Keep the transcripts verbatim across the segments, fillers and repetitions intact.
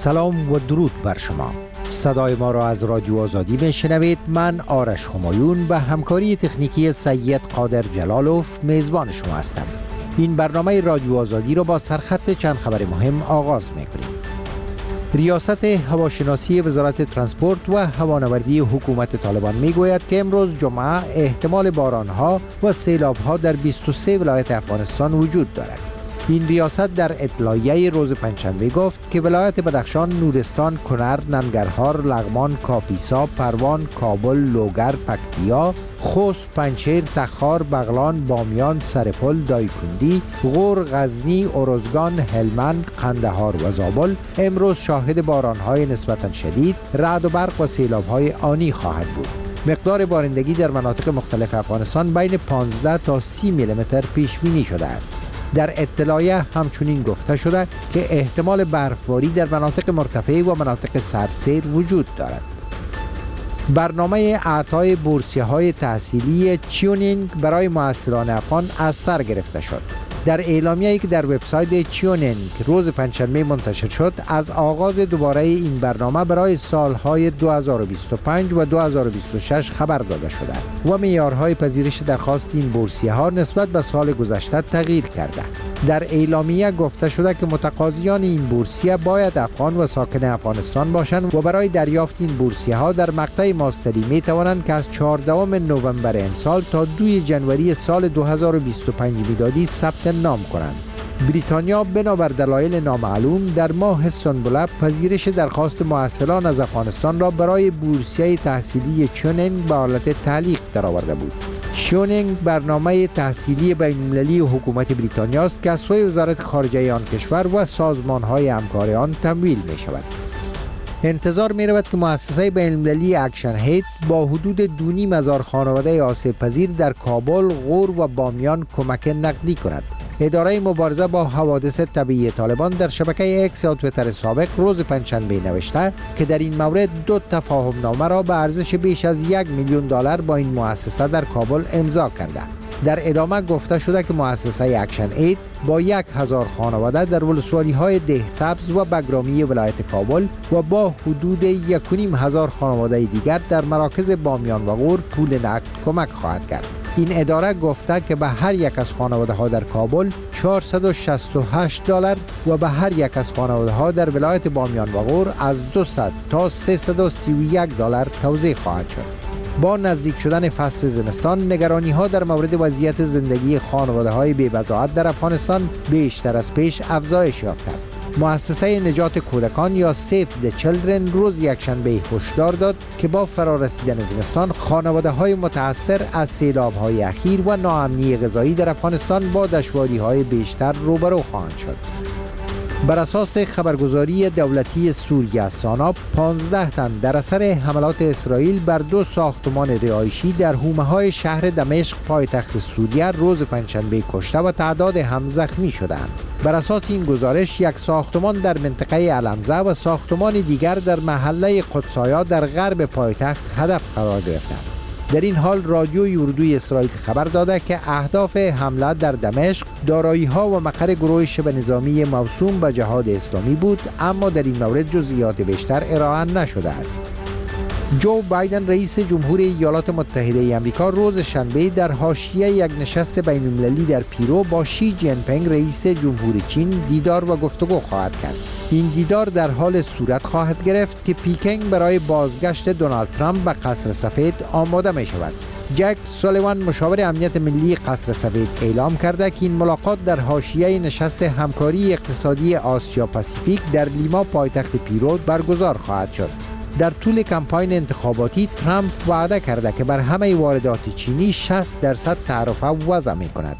سلام و درود بر شما. صدای ما را از رادیو آزادی میشنوید. من آرش همایون به همکاری تکنیکی سید قادر جلالوف میزبان شما هستم. این برنامه رادیو آزادی را با سرخط چند خبر مهم آغاز میکنیم. ریاست هواشناسی وزارت ترانسپورت و هوانوردی حکومت طالبان میگوید که امروز جمعه احتمال بارانها و سیلابها در بیست و سه ولایت افغانستان وجود دارد. این ریاست در اطلاعیه روز پنجشنبه گفت که ولایت بدخشان، نورستان، کنر، ننگرهار، لغمان، کاپیسا، پروان، کابل، لوگر، پکتیا، خوست، پنجشیر، تخار، بغلان، بامیان، سرپل، دایکندی، غور، غزنی، ارزگان، هلمند، قندهار و زابل امروز شاهد بارانهای نسبتاً شدید، رعد و برق و سیلاب‌های آنی خواهد بود. مقدار بارندگی در مناطق مختلف افغانستان بین پانزده تا سی میلیمتر پیش بینی شده است. در اطلاعیه همچنین گفته شده که احتمال برفباری در مناطق مرتفع و مناطق سردسیر وجود دارد. برنامه اعطای بورسیه‌های تحصیلی چیونینگ برای محصلان افغان از سر گرفته شد. در اعلامیه‌ای که در وبسایت چیونینگ روز پنجشنبه منتشر شد، از آغاز دوباره این برنامه برای سالهای دو هزار و بیست و پنج و دو هزار و بیست و شش خبر داده شده و معیارهای پذیرش درخواست این بورسیه‌ها نسبت به سال گذشته تغییر کرده. در اعلامیه گفته شده که متقاضیان این بورسیه باید افغان و ساکن افغانستان باشند و برای دریافت این بورسیه‌ها در مقطع ماستری می توانند که از چهاردهم نوامبر امسال تا دوم ژانویه سال دو هزار و بیست و پنج میلادی ثبت نام کنند. بریتانیا بنابر دلایل نامعلوم در ماه سنبله پذیرش درخواست محصلان از افغانستان را برای بورسیه تحصیلی چیونینگ به حالت تعلیق درآورده بود. چیونینگ برنامه تحصیلی بین‌المللی حکومت بریتانیا است که از سوی وزارت خارجه آن کشور و سازمان‌های همکار آن تمویل می‌شود. انتظار می‌رود که مؤسسه بین‌المللی اکشن هید با حدود دو نیم هزار خانواده آسیب پذیر در کابل، غور و بامیان کمک نقدی کند. اداره مبارزه با حوادث طبیعی طالبان در شبکه اکس یا تویتر سابق روز پنجشنبه نوشته که در این مورد دو تفاهم نامه را به ارزش بیش از یک میلیون دلار با این مؤسسه در کابل امضا کرده. در ادامه گفته شده که مؤسسه اکشن اید با یک هزار خانواده در ولسوالی‌های ده سبز و بگرامی ولایت کابل و با حدود یک و نیم هزار خانواده دیگر در مراکز بامیان و غور پول نقد کمک خواهد کرد. این اداره گفته که به هر یک از خانواده ها در کابل چهارصد و شصت و هشت دلار و به هر یک از خانواده ها در ولایت بامیان و غور از دویست تا سیصد و سی و یک دلار توزیع خواهد شد. با نزدیک شدن فصل زمستان، نگرانی ها در مورد وضعیت زندگی خانواده های بی‌بضاعت در افغانستان بیشتر از پیش افزایش یافته. مؤسسه نجات کودکان یا سیف د چیلدرن روز یکشنبه هشدار داد که با فرارسیدن زمستان خانواده های متاثر از سیلاب های اخیر و ناامنی غذایی در افغانستان با دشواری های بیشتر روبرو خواهند شد. بر اساس خبرگزاری دولتی سوریه سانا، پانزده تن در اثر حملات اسرائیل بر دو ساختمان رهایشی در حومه‌های شهر دمشق پایتخت سوریه روز پنجشنبه کشته و تعداد هم زخمی شدند. بر اساس این گزارش، یک ساختمان در منطقه علمزه و ساختمان دیگر در محله قدسایا در غرب پایتخت هدف قرار گرفتند. در این حال رادیوی اردوی اسرائیل خبر داده که اهداف حمله در دمشق دارایی‌ها و مقر گروه شبه نظامی موسوم به جهاد اسلامی بود، اما در این مورد جزئیات بیشتر ارائه نشده است. جو بایدن رئیس جمهور ایالات متحده آمریکا روز شنبه در حاشیه یک نشست بین‌المللی در پیرو با شی جین پینگ رئیس جمهور چین دیدار و گفتگو خواهد کرد. این دیدار در حال صورت خواهد گرفت که پیکینگ برای بازگشت دونالد ترامپ به قصر سفید آماده می شود. جک سولیوان مشاور امنیت ملی قصر سفید اعلام کرده که این ملاقات در حاشیه نشست همکاری اقتصادی آسیا پاسیفیک در لیما پایتخت پیرو برگزار خواهد شد. در طول کمپاین انتخاباتی ترامپ وعده کرده که بر همه واردات چینی شصت درصد تعرفه وضع می کند.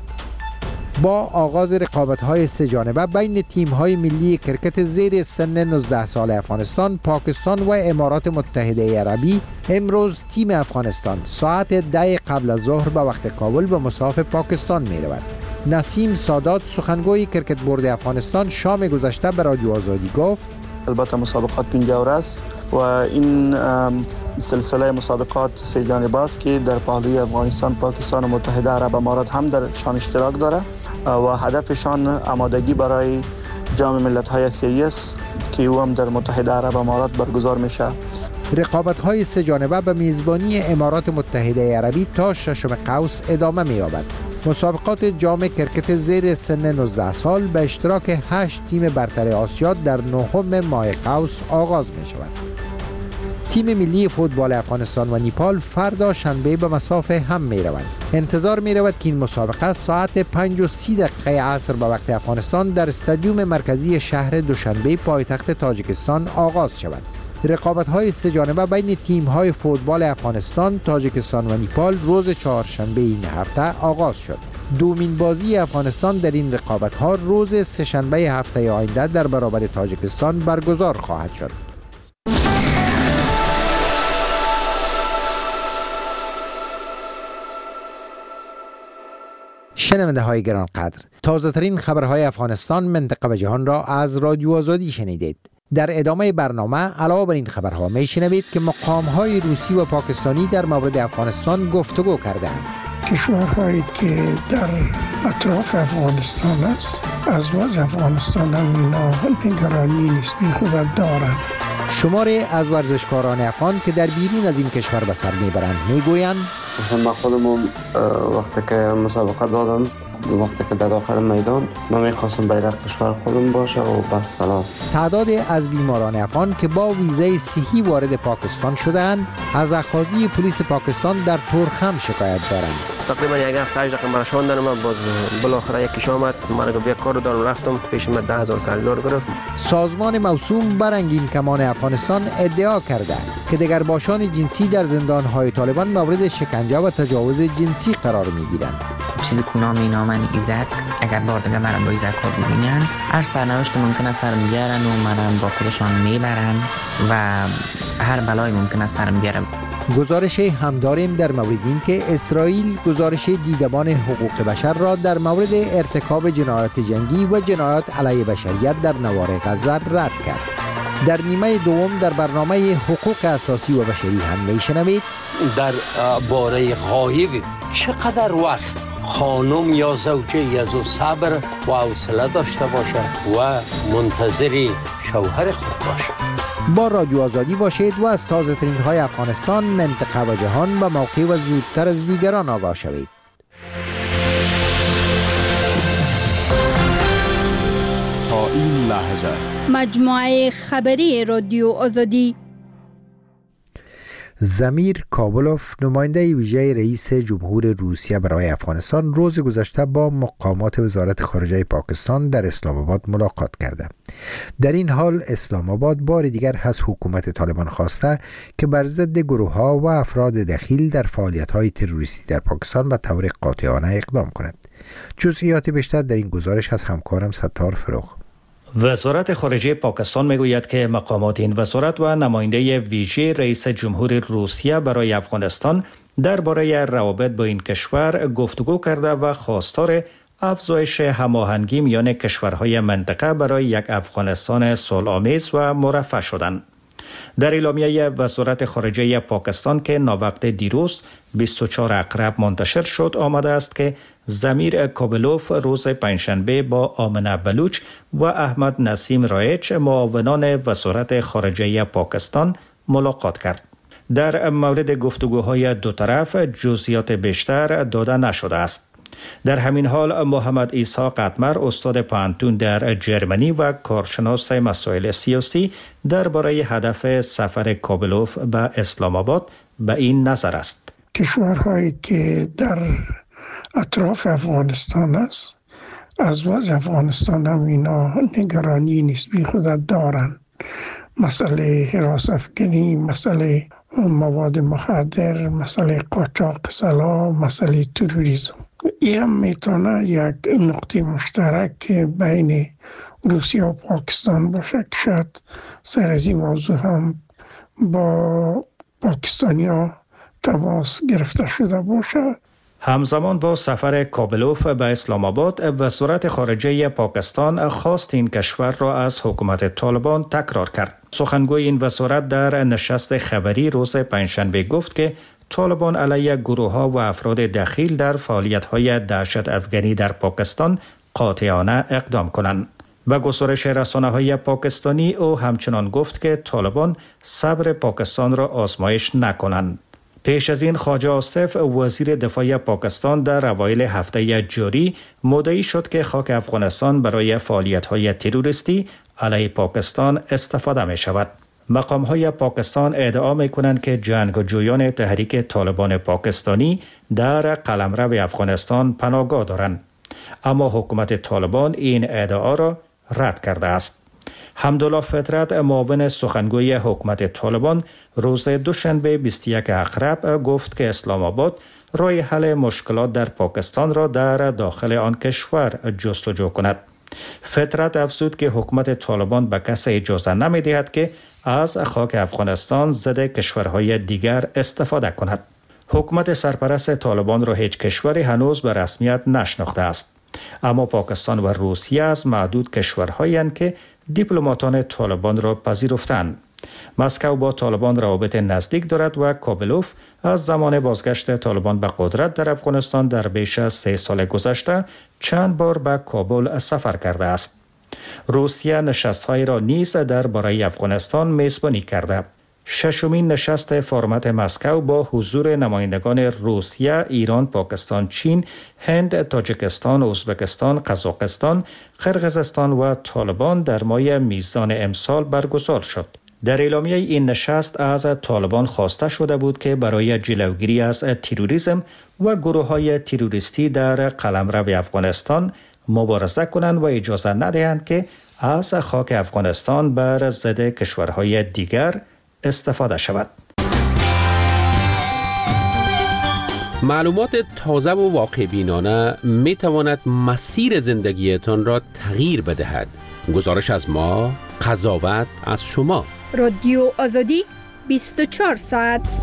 با آغاز رقابت‌های سه جانبه بین تیم‌های ملی کرکت زیر سن نوزده سال افغانستان، پاکستان و امارات متحده عربی، امروز تیم افغانستان ساعت ده قبل از ظهر به وقت کابل به مساف پاکستان می‌رود. نسیم سادات سخنگوی کرکت بورد افغانستان شام گذشته به رادیو آزادی گفت: البته مسابقات پنجاه است و این سلسله مسابقات سه جانبه است که در پهلوی افغانستان، پاکستان و متحده عرب امارات هم در شان اشتراک داره و هدفشان آمادگی برای جام ملت‌های آسیایی است که او هم در متحده عرب امارات برگزار میشه. رقابت‌های سه جانبه به میزبانی امارات متحده عربی تا ششم قوس ادامه می‌یابد. مسابقات جام کرکت زیر سن نوزده سال به اشتراک هشت تیم برتر آسیا در نهم ماه قوس آغاز می‌شود. تیم ملی فوتبال افغانستان و نیپال فردا شنبه به مسافه هم می‌روند. انتظار می‌رود که این مسابقه ساعت پنج و سی دقیقه عصر به وقت افغانستان در استادیوم مرکزی شهر دوشنبه پایتخت تاجیکستان آغاز شود. رقابت‌های سه جانبه بین تیم‌های فوتبال افغانستان، تاجیکستان و نیپال روز چهارشنبه این هفته آغاز شد. دومین بازی افغانستان در این رقابت‌ها روز سه‌شنبه هفته آینده در برابر تاجیکستان برگزار خواهد شد. شنونده های گرانقدر، تازه ترین خبرهای افغانستان، منطقه و جهان را از رادیو آزادی شنیدید. در ادامه برنامه علاوه بر این خبرها می شنوید که مقام های روسی و پاکستانی در مورد افغانستان گفتگو کردند. کشورهایی که در اطراف افغانستان است از وضع افغانستان هم اینا نگرانی نسبی خود دارند. شماره از ورزشکاران افغان که در بیرون از این کشور به سر میبرند میگویند من خودم وقتی که مسابقه دادم، وقتی که در آخر میدان من میخواستم بیرق کشور خودم باشه و بس خلاص. تعداد از بیماران افغان که با ویزای صحی وارد پاکستان شدند از اخاذی پلیس پاکستان در تورخم شکایت دارند. تقریبا یک هفته هشت دقیقه مرشاندن، من باز بالاخره یکیش آمد، من گفت یک کار دارم، رفتم پیش من ده هزار کالر گرفت. سازمان موسوم بر رنگین کمان افغانستان ادعا کرده که دگرباشان جنسی در زندان‌های طالبان مورد شکنجه و تجاوز جنسی قرار می‌گیرند. چیزی که نام اینا من ایزک، اگر بار دیگه مرم با ایزک ها ببینن هر سرنوشت ممکن است سرم بیارن و مرم با خودشان میبرن و هر بلای ممکن است سرم بیارن. گزارش هم داریم در مورد این که اسرائیل گزارش دیدبان حقوق بشر را در مورد ارتکاب جنایات جنگی و جنایات علیه بشریت در نوار غزه رد کرد. در نیمه دوم در برنامه حقوق اساسی و بشری هم میشنوید در باره غایب چقدر وقت خانم یا زوجه از او صبر و حوصله داشته باشه و منتظر شوهر خود باشه. با رادیو آزادی باشید و از تازه ترین های افغانستان، منطقه و جهان به موقع و زودتر از دیگران آگاه شوید. تا این لحظه مجموعه خبری رادیو آزادی. زمیر کابلوف، نماینده ویژه رئیس جمهور روسیه برای افغانستان، روز گذشته با مقامات وزارت خارجه پاکستان در اسلام آباد ملاقات کرده. در این حال اسلام آباد بار دیگر از حکومت طالبان خواسته که بر ضد گروه‌ها و افراد دخیل در فعالیت‌های تروریستی در پاکستان به طور قاطعانه اقدام کند. جزئیات بیشتر در این گزارش از همکارم ستار فروغ. وزارت خارجه پاکستان میگوید که مقامات این وزارت و نماینده ویژه رئیس جمهور روسیه برای افغانستان درباره روابط با این کشور گفتگو کرده و خواستار افزایش هماهنگی میان کشورهای منطقه برای یک افغانستان صلح‌آمیز و مرفه شدند. در اعلامیه وزارت خارجه پاکستان که ناوقت دیروز بیست و چهار اقرب منتشر شد آمده است که زمیر کابلوف روز پنجشنبه با آمنه بلوچ و احمد نسیم رایچ، معاونان وزارت خارجه پاکستان، ملاقات کرد. در مورد گفتگوهای دو طرف جزئیات بیشتر داده نشده است. در همین حال محمد عیسی قطمر، استاد پانتون در جرمنی و کارشناس مسائل سیاسی، درباره هدف سفر کابلوف به اسلام آباد به این نظر است: کشورهایی که در اطراف افغانستان است از وضع افغانستان هم اینا نگرانی نسبی خود دارند. مسئله حراس افکنی، مسئله مواد مخدر، مسئله قاچاق سلاح، مسئله تروریسم. این هم میتونه یک نقطه مشترک بین روسیه و پاکستان باشه که شاید سر از این موضوع هم با پاکستانی ها تماس گرفته شده باشه. همزمان با سفر کابلوف به اسلام آباد، وزارت خارجه پاکستان خواست این کشور را از حکومت طالبان تکرار کرد. سخنگوی این وزارت در نشست خبری روز پنجشنبه گفت که طالبان علیه گروه‌ها و افراد دخیل در فعالیت‌های دهشت افغانی در پاکستان قاطعانه اقدام کنند. به گزارش رسانه‌های پاکستانی او همچنان گفت که طالبان صبر پاکستان را آزمایش نکنند. پیش از این خواجه آصف وزیر دفاع پاکستان در اوایل هفته جاری مدعی شد که خاک افغانستان برای فعالیت‌های تروریستی علیه پاکستان استفاده می شود. مقام‌های پاکستان ادعا می‌کنند که جنگجویان تحریک طالبان پاکستانی در قلمرو افغانستان پناهگاه دارند، اما حکومت طالبان این ادعا را رد کرده است. حمدالله فطرت معاون سخنگوی حکومت طالبان روز دوشنبه بیست و یک اقرب گفت که اسلام آباد راه حل مشکلات در پاکستان را در داخل آن کشور جستجو کند. فطرت افزود که حکومت طالبان به کسی اجازه نمی‌دهد که از خاک افغانستان ضد کشورهای دیگر استفاده کند. حکومت سرپرست طالبان را هیچ کشوری هنوز به رسمیت نشناخته است، اما پاکستان و روسیه از معدود کشورهایی هستند که دیپلماتان طالبان را پذیرفتند. مسکو با طالبان روابط نزدیک دارد و کابلوف از زمان بازگشت طالبان به قدرت در افغانستان در بیش از سه سال گذشته چند بار به کابل سفر کرده است. روسیه نشست‌های را نیز درباره افغانستان میزبانی کرده. ششمین نشست فرمت مسکو با حضور نمایندگان روسیه، ایران، پاکستان، چین، هند، تاجیکستان، ازبکستان، قزاقستان، قرقیزستان و طالبان در ماه میزان امسال برگزار شد. در اعلامیه این نشست از طالبان خواسته شده بود که برای جلوگیری از تروریسم و گروه‌های تروریستی در قلمرو افغانستان مبارزه کنند و اجازه ندهند که از خاک افغانستان بر ضد کشورهای دیگر استفاده شود. معلومات تازه و واقع بینانه می تواند مسیر زندگیتان را تغییر بدهد. گزارش از ما، قضاوت از شما. رادیو آزادی بیست و چهار ساعت.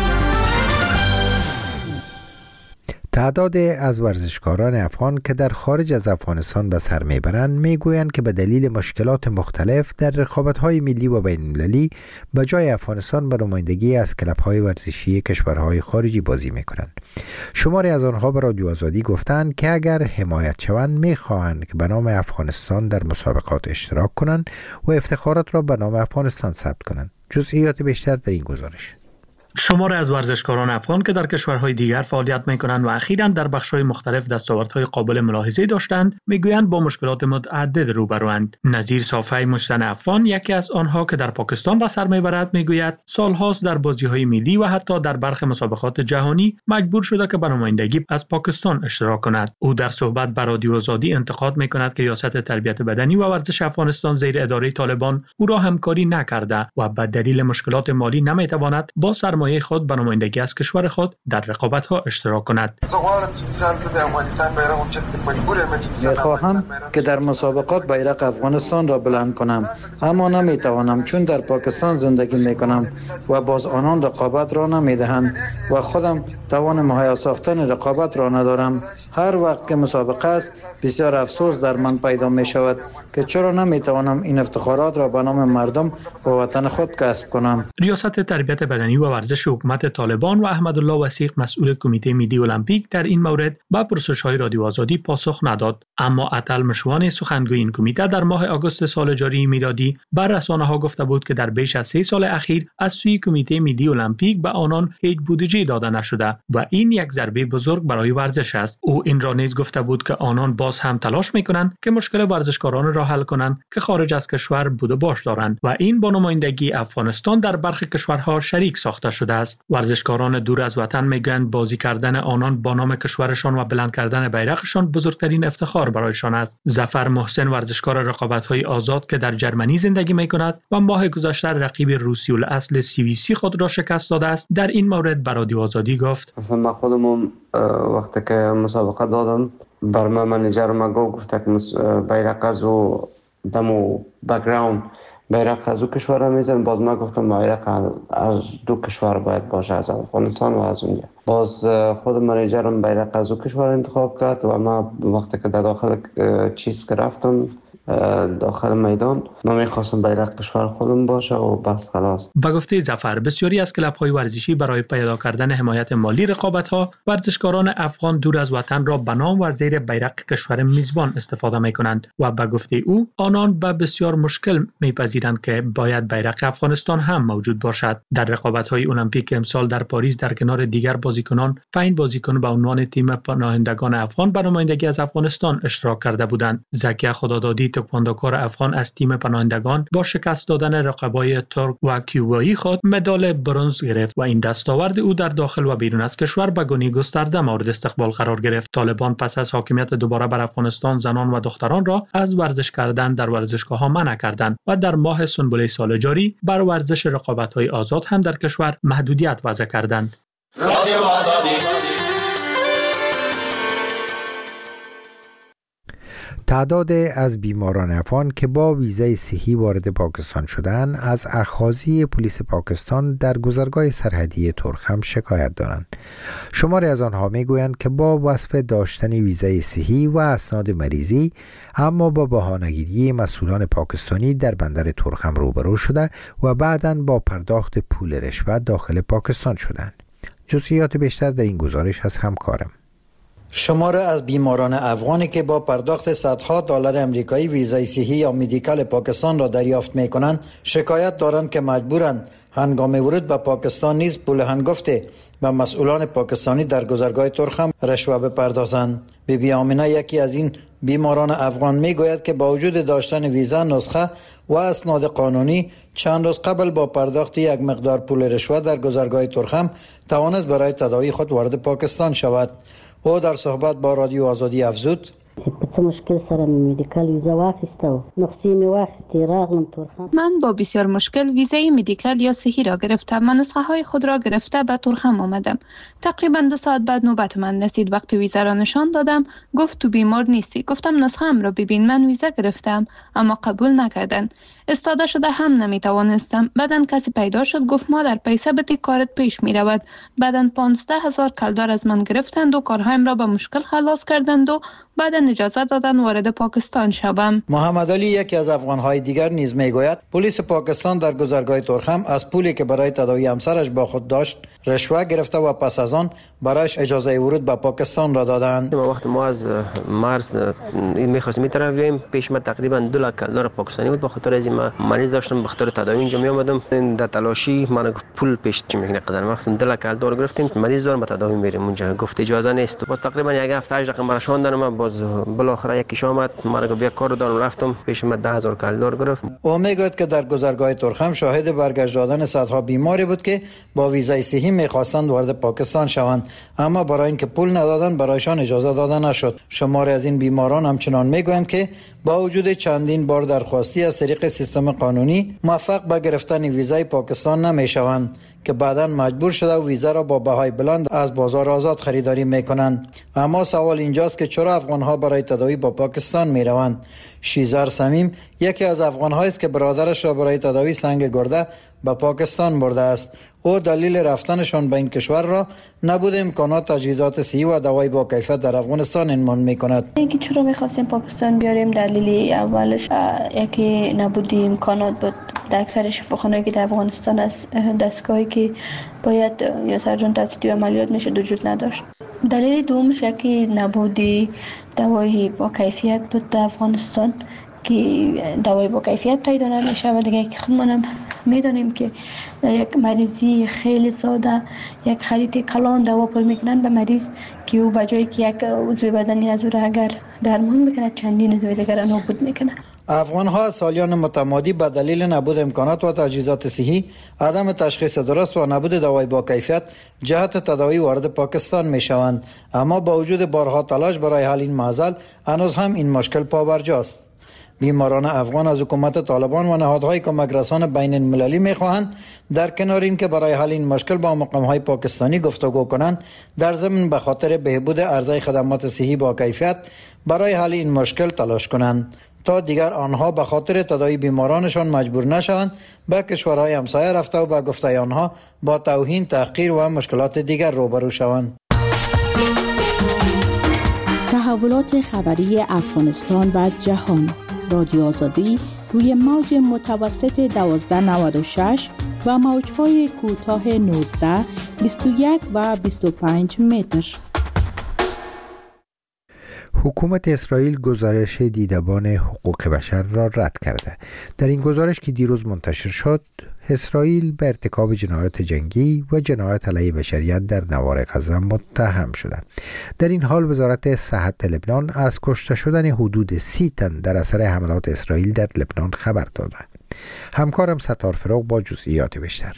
تعداد از ورزشکاران افغان که در خارج از افغانستان به سر میبرند میگویند که به دلیل مشکلات مختلف در رقابت‌های ملی و بین‌المللی به جای افغانستان به نمایندگی از کلب‌های ورزشی کشورهای خارجی بازی میکنند. شماری از آنها به رادیو آزادی گفتند که اگر حمایت شوند میخواهند که به نام افغانستان در مسابقات اشتراک کنند و افتخارات را به نام افغانستان ثبت کنند. جزئیات بیشتر در این گزارش. شماری از ورزشکاران افغان که در کشورهای دیگر فعالیت می‌کنند و اخیراً در بخش‌های مختلف دستاوردهای قابل ملاحظه داشتند، می‌گویند با مشکلات متعدد روبروند. نظیر صافی مشتن افغان، یکی از آنها که در پاکستان به سر می‌برد، می‌گوید سال‌هاست در بازی‌های ملی و حتی در برخی مسابقات جهانی مجبور شده که به نمایندگی از پاکستان اشتراک کند. او در صحبت با رادیو آزادی انتقاد می‌کند که ریاست تربیت بدنی و ورزش افغانستان زیر اداره طالبان او را همکاری نکرده و به دلیل مشکلات مالی نمی‌تواند با سرمایه خود به نمایندگی از کشور خود در رقابت‌ها اشتراک کند. می‌خواهم که در مسابقات بیرق افغانستان را بلند کنم، اما نمی‌توانم چون در پاکستان زندگی می‌کنم و باز آنان رقابت را نمی‌دهند و خودم توان مهیا ساختن رقابت را ندارم. هر وقت که مسابقه است بسیار افسوس در من پیدا می شود که چرا نمی توانم این افتخارات را به نام مردم و وطن خود کسب کنم. ریاست تربیت بدنی و ورزش حکومت طالبان و احمدالله وثیق مسئول کمیته ملی المپیک در این مورد به پرسش‌های رادیو آزادی پاسخ نداد، اما عطل مشوان سخنگوی این کمیته در ماه آگوست سال جاری میلادی بر رسانه‌ها گفته بود که در بیش از سه سال اخیر از سوی کمیته ملی المپیک به آنان هیچ بودجه داده نشده و این یک ضربه بزرگ برای ورزش است. او این را نیز گفته بود که آنان باز هم تلاش می‌کنند که مشکل ورزشکاران را حل کنند که خارج از کشور بود و باش دارند و این با نمایندگی افغانستان در برخی کشورها شریک ساخته شده است. ورزشکاران دور از وطن میگویند بازی کردن آنان با نام کشورشان و بلند کردن بیرقشان بزرگترین افتخار برایشان است. ظفر محسن ورزشکار رقابت‌های آزاد که در جرمنی زندگی می‌کند و ماه گذشته رقیب روسی الاصل سی وی سی خود را شکست داده است، در این مورد به رادیو آزادی گفت: مثلا من خودم وقتی که مسابقه دادم بر من منیجر ما گفت که بیرق از و دمو بک‌گراند بیرق از دو کشور میزن. باز ما گفتم بیرق از دو کشور باید باشه، از افغانستان و از اونجا. باز خود منیجرم بیرق از دو کشور انتخاب کرد و ما وقتی که در داخل چیز که رفتم داخل میدان. من میخواستم بیرق کشور خودم باشه و بس خلاص. با گفته ظفر، بسیاری از کلب‌های ورزشی برای پیدا کردن حمایت مالی رقابت‌ها، ورزشکاران افغان دور از وطن را به نام و زیر بیرق کشور میزبان استفاده می‌کنند و با گفته او آنان به بسیار مشکل می‌پذیرند که باید بیرق افغانستان هم موجود باشد. در رقابت‌های المپیک امسال در پاریس در کنار دیگر بازیکنان، پنج بازیکن به عنوان تیم پناهندگان افغان به نمایندگی از افغانستان اشتراک کرده بودند. زکیه خدادادی تکواندوکار افغان از تیم پناهندگان با شکست دادن رقبای ترک و کیوبایی خود مدال برنز گرفت و این دستاورد او در داخل و بیرون از کشور به گونی گسترده مورد استقبال قرار گرفت. طالبان پس از حاکمیت دوباره بر افغانستان زنان و دختران را از ورزش کردن در ورزشگاه‌ها منع کردند و در ماه سنبله سال جاری بر ورزش رقابت‌های آزاد هم در کشور محدودیت وضع کردند. رادیو آزادی. تعداد از بیماران افغان که با ویزای صحی وارد پاکستان شدند از اخاذی پلیس پاکستان در گذرگاه سرحدی ترخم شکایت دارند. شماری از آنها میگویند که با وصف داشتن ویزای صحی و اسناد مریضی اما با بهانه‌گیری مسئولان پاکستانی در بندر ترخم روبرو شده و بعداً با پرداخت پول رشوه داخل پاکستان شدند. جزئیات بیشتر در این گزارش از همکارم. شمار از بیماران افغانی که با پرداخت صدها دلار امریکایی ویزای صحی یا مدیکال پاکستان را دریافت می کنند شکایت دارند که مجبورند هنگام ورود به پاکستان نیز پول هنگفته و مسئولان پاکستانی در گذرگاه ترخم رشوه بپردازند. بیبی آمینه یکی از این بیماران افغان می گوید که با وجود داشتن ویزا، نسخه و اسناد قانونی چند روز قبل با پرداخت یک مقدار پول رشوه در گذرگاه ترخم توانست برای تداوی خود وارد پاکستان شود. او در صحبت با رادیو آزادی افزود: په څه مشکل سره مدیکال ویزا واخیسته و نسخه می واخیستی راغلم ترخم. من با بسیار مشکل ویزای مدیکال یا صحی را گرفتم و نسخه های خود را گرفته به ترخم آمدم. تقریبا دو ساعت بعد نوبت من رسید. وقتی ویزا را نشان دادم گفت تو بیمار نیستی. گفتم نسخه ام را ببین، من ویزا گرفتم، اما قبول نکردن. استاده شده هم نمی توانستم. بعدن کسی پیدا شد گفت مادر پیسه بدی کارت پیش می رود. بعدن پانزده هزار کلدار از من گرفتند و کارهایم را به مشکل خلاص کردند و بعدن اجازه دادن وارد پاکستان شوم. محمد علی یکی از افغان‌های دیگر نیز میگوید پلیس پاکستان در گذرگاه ترخم از پولی که برای تداوی همسرش با خود داشت رشوه گرفته و پس از آن برایش اجازه ورود به پاکستان را دادند. ما وقت ما از مارس این می‌خواستیم می‌ترویم پیش ما تقریبا دو لک دلار پاکستانی بود. به خاطر از این مریض داشتم به خاطر تداوی اینجا می اومدم. در تلاشی من پول پیش چی می‌کنه قدر وقت دو لک دلار گرفتیم. مریض دارم به تداوی میریم اونجا گفت اجازه نیست. با تقریبا یک هفته اجازه رقم برشاندن من باز بالاخره یکیش آمد مرا گفت یک کار دارم رفتم پیش من ده هزار کلدار گرفت. او میگوید که در گذرگاه ترخم شاهد برگشت دادن صدها بیماری بود که با ویزای صحی میخواستند وارد پاکستان شوند اما برای اینکه پول ندادن برایشان اجازه داده نشد. شماری از این بیماران همچنان میگویند که با وجود چندین بار درخواستی از طریق سیستم قانونی موفق به گرفتن ویزای پاکستان نمیشوند که بعداً مجبور شده و ویزا را با بهای بلند از بازار آزاد خریداری میکنند. اما سوال اینجاست که چرا افغانها برای تداوی با پاکستان میروند؟ شیزار سمیم یکی از افغانهایی است که برادرش را برای تداوی سنگ گرده به پاکستان برده است. او دلیل رفتنشان به این کشور را نبود امکانات تجهیزات صحی و دوای با کیفیت در افغانستان عنوان میکند. اینکه چرا میخواستیم پاکستان بیاریم دلیلی اولش یکی نبود امکانات بود. در اکثر شفاخانه‌ای که در افغانستان است دستگاهی که باید یا سرجان تسدید عملیات میشه وجود نداشت. دلیل دومش یکی نبودی دوای با کیفیت بود در افغانستان که دوای با کیفیت پیدا نمیشه و دیگه که خودمونم میدونیم که یک مریضی خیلی ساده یک خرید کلان دوا پر میکنن به مریض که او بجایی که یک عضو بدنی از او را اگر درمان میکنه چندین عضو دیگر را نابود میکنه. افغان ها سالیان متمادی به دلیل نبود امکانات و تجهیزات صحی، عدم تشخیص درست و نبود دوای با کیفیت جهت تداوی وارد پاکستان می شوند. اما با وجود بارها تلاش برای حل این معضل هنوز هم این مشکل پابرجاست. بیماران افغان از حکومت طالبان و نهادهای کمک رسان بین المللی می خواهند در کنار این که برای حل این مشکل با مقامهای پاکستانی گفتگو کنند، در ضمن به خاطر بهبود عرضه خدمات صحی با کیفیت برای حل این مشکل تلاش کنند تا دیگر آنها به خاطر تداوی بیمارانشان مجبور نشوند به کشورهای همسایه رفته و به گفته آنها با توهین، تحقیر و مشکلات دیگر روبرو شوند. تحولات خبری افغانستان و جهان رادیو آزادی روی موج متوسط دوازده نود و شش و موج‌های کوتاه نوزده، بیست و یک و بیست و پنج متر. حکومت اسرائیل گزارش دیدبان حقوق بشر را رد کرده. در این گزارش که دیروز منتشر شد، اسرائیل به ارتکاب جنایات جنگی و جنایات علیه بشریت در نوار غزه متهم شده. در این حال وزارت صحت لبنان از کشته شدن حدود سی تن در اثر حملات اسرائیل در لبنان خبر داده. همکارم ستار فروغ با جزئیات بیشتر.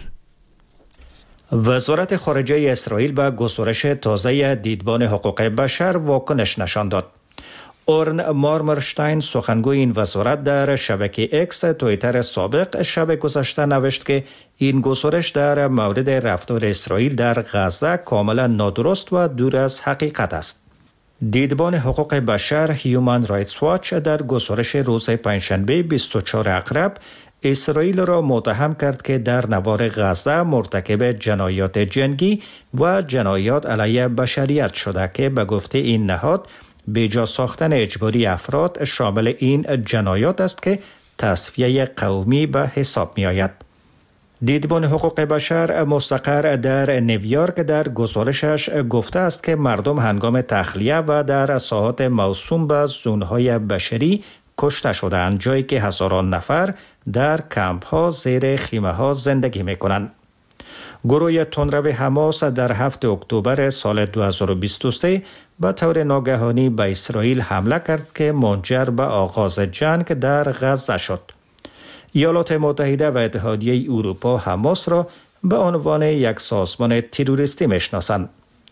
وزارت خارجه اسرائیل به گزارش تازه دیدبان حقوق بشر واکنش نشان داد. اورن مارمرشتاین سخنگوی این وزارت در شبکه اکس توییتر سابق شب گذشته نوشت که این گزارش در مورد رفتار اسرائیل در غزه کاملا نادرست و دور از حقیقت است. دیدبان حقوق بشر هیومن رایتس واچ در گزارش روز پنجشنبه بیست و چهارم اکتبر اسرائیل را متهم کرد که در نوار غزه مرتکب جنایات جنگی و جنایات علیه بشریت شده که به گفته این نهاد بیجا ساختن اجباری افراد شامل این جنایات است که تصفیه قومی به حساب می آید. دیدبان حقوق بشر مستقر در نیویورک در گزارشش گفته است که مردم هنگام تخلیه و در ساحات موسوم به زونهای بشری کشته شدند، جایی که هزاران نفر در کمپ ها زیر خیمه ها زندگی می کنند. گروه تندرو حماس در هفتم اکتبر سال دو هزار و بیست و سه به طور ناگهانی به اسرائیل حمله کرد که منجر به آغاز جنگ در غزه شد. ایالات متحده و اتحادیه اروپا حماس را به عنوان یک سازمان تروریستی میشناسند.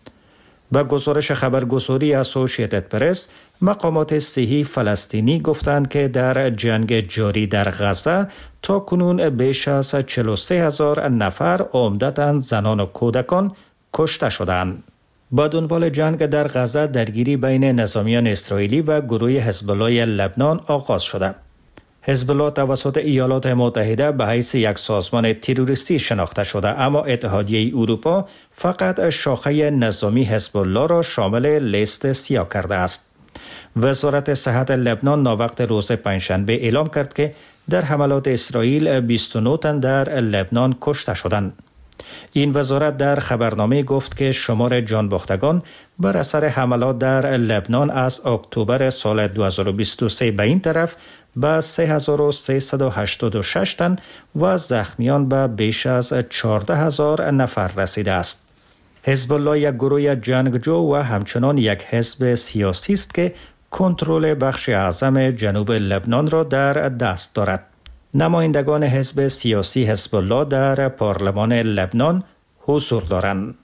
با گزارش خبرگزاری اسوسییتد پرس، مقامات صحی فلسطینی گفتند که در جنگ جاری در غزه تا کنون بیش از چهل و سه هزار نفر عمدتاً زنان و کودکان کشته شدند. با دنبال جنگ در غزه درگیری بین نظامیان اسرائیلی و گروه حزب الله لبنان آغاز شده. حزب الله توسط ایالات متحده به حیث یک سازمان تروریستی شناخته شده، اما اتحادیه اروپا فقط شاخه نظامی حزب الله را شامل لیست سیاه کرده است. وزارت صحت لبنان ناوقت روز پنجشنبه اعلام کرد که در حملات اسرائیل بیست و نه تن در لبنان کشته شدند. این وزارت در خبرنامه گفت که شمار جانباختگان بر اثر حملات در لبنان از اکتبر سال دو هزار و بیست و سه به این طرف به سه هزار و سیصد و هشتاد و شش تن و زخمیان به بیش از چهارده هزار نفر رسیده است. حزب الله یک گروه جنگجو و همچنان یک حزب سیاسی است که کنترل بخش اعظم جنوب لبنان را در دست دارد. نمایندگان حزب سیاسی حزب الله در پارلمان لبنان حضور دارند.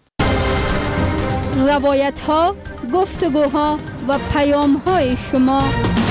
روایت ها، گفتگوها و پیام های شما.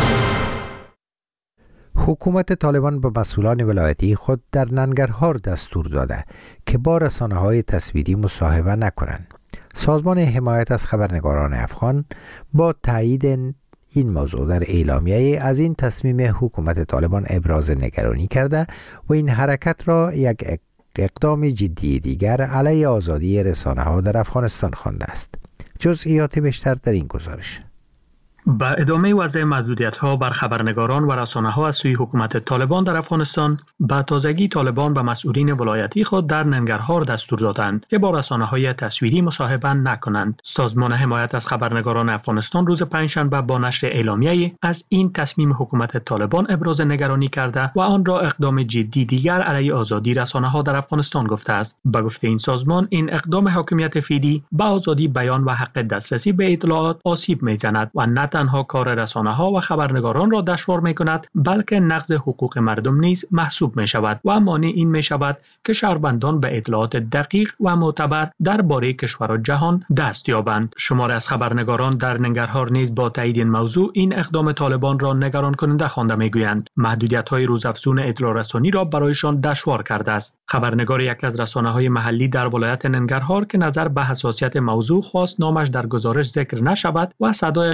حکومت طالبان به مسئولان ولایتی خود در ننگرهار دستور داده که با رسانه‌های تصویری مصاحبه نکنند. سازمان حمایت از خبرنگاران افغان با تایید این موضوع در اعلامیه از این تصمیم حکومت طالبان ابراز نگرانی کرده و این حرکت را یک اقدام جدی دیگر علیه آزادی رسانه‌ها در افغانستان خوانده است. جزئیات بیشتر در این گزارش. با ادامه وضع محدودیت‌ها بر خبرنگاران و رسانه‌ها از سوی حکومت طالبان در افغانستان، با تازگی طالبان به مسئولین ولایتی خود در ننگرهار دستور دادند که با رسانه‌های تصویری مصاحبه نکنند. سازمان حمایت از خبرنگاران افغانستان روز پنجشنبه با نشر اعلامیه‌ای از این تصمیم حکومت طالبان ابراز نگرانی کرده و آن را اقدام جدی دیگر علیه آزادی رسانه‌ها در افغانستان گفته است. به گفته این سازمان، این اقدام حاکمیت فعلی به آزادی بیان و حق دسترسی به اطلاعات آسیب می‌زند و نه تنها کار رسانه‌ها و خبرنگاران را دشوار می‌کند، بلکه نقض حقوق مردم نیز محسوب می‌شود و مانع این می‌شود که شهروندان به اطلاعات دقیق و معتبر درباره کشور و جهان دست یابند. شمار از خبرنگاران در ننگرهار نیز با تایید این موضوع این اقدام طالبان را نگران کننده خوانده می‌گویند. محدودیت‌های روزافزون اطلاع رسانی را برایشان دشوار کرده است. خبرنگار یکی از رسانه‌های محلی در ولایت ننگرهار که نظر به حساسیت موضوع خواست نامش در گزارش ذکر نشود و صدایش نیز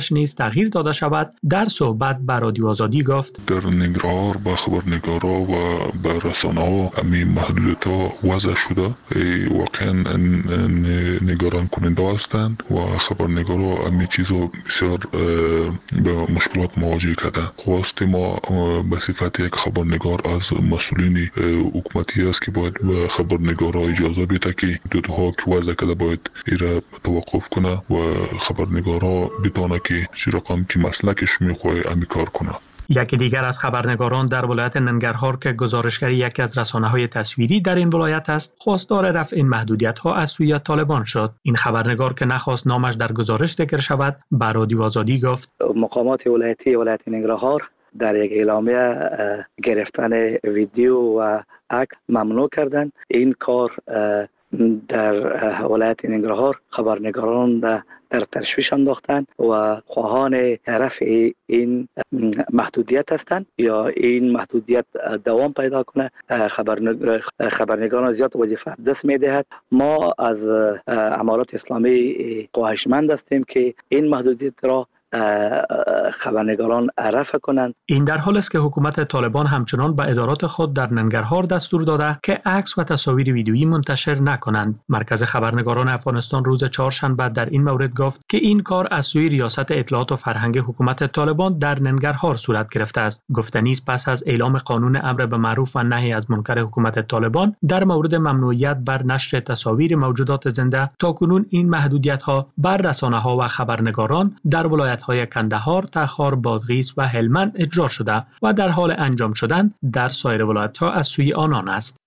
تغییر داده شود در صحبت با رادیو آزادی گفت در ننگرهار با خبرنگارا و با رسانه‌ها همین محدودیت‌ها وضع شده واقعا نگران کننده هستند و خبرنگارا همین چیزا بسیار به مشکلات مواجه کردند. خواست ما به صفت یک خبرنگار از مسئولین حکومتی است که باید به خبرنگارا اجازه بده که حدودها که وضع کرده باید ایره توقف کنه و خبرنگارا بتونه که چه رقم که مسلکش میخواه همین کار کنه. یکی دیگر از خبرنگاران در ولایت ننگرهار که گزارشگر یکی از رسانه‌های تصویری در این ولایت است، خواستار رفع این محدودیت‌ها از سوی طالبان شد. این خبرنگار که نخواست نامش در گزارش ذکر شود، به رادیو آزادی گفت مقامات ولایتی ولایت ننگرهار در یک اعلامیه گرفتن ویدیو و عکس ممنوع کردند. این کار در ولایت ننگرهار خبرنگاران در تشویش انداختند و خواهان رفع این محدودیت هستند یا این محدودیت دوام پیدا کنه. خبرنگاران زیاد وظیفه دست میدهد. ما از امارات اسلامی خواهشمند هستیم که این محدودیت را خبرنگاران رفع کنند. این در حال است که حکومت طالبان همچنان به ادارات خود در ننگرهار دستور داده که عکس و تصاویر ویدیویی منتشر نکنند. مرکز خبرنگاران افغانستان روز چهارشنبه در این مورد گفت که این کار از سوی ریاست اطلاعات و فرهنگ حکومت طالبان در ننگرهار صورت گرفته است. گفتنی است پس از اعلام قانون امر به معروف و نهی از منکر حکومت طالبان در مورد ممنوعیت بر نشر تصاویر موجودات زنده، تاکنون این محدودیت‌ها بر رسانه‌ها و خبرنگاران در ولایت های کندهار، تخار، بادغیس و هلمند اجرا شده و در حال انجام شدن در سایر ولایت‌ها از سوی آنان است.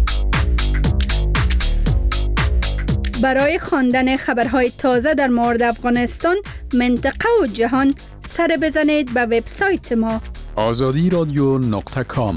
برای خواندن خبرهای تازه در مورد افغانستان، منطقه و جهان، سر بزنید به وبسایت ما آزادی رادیو نقطه کام.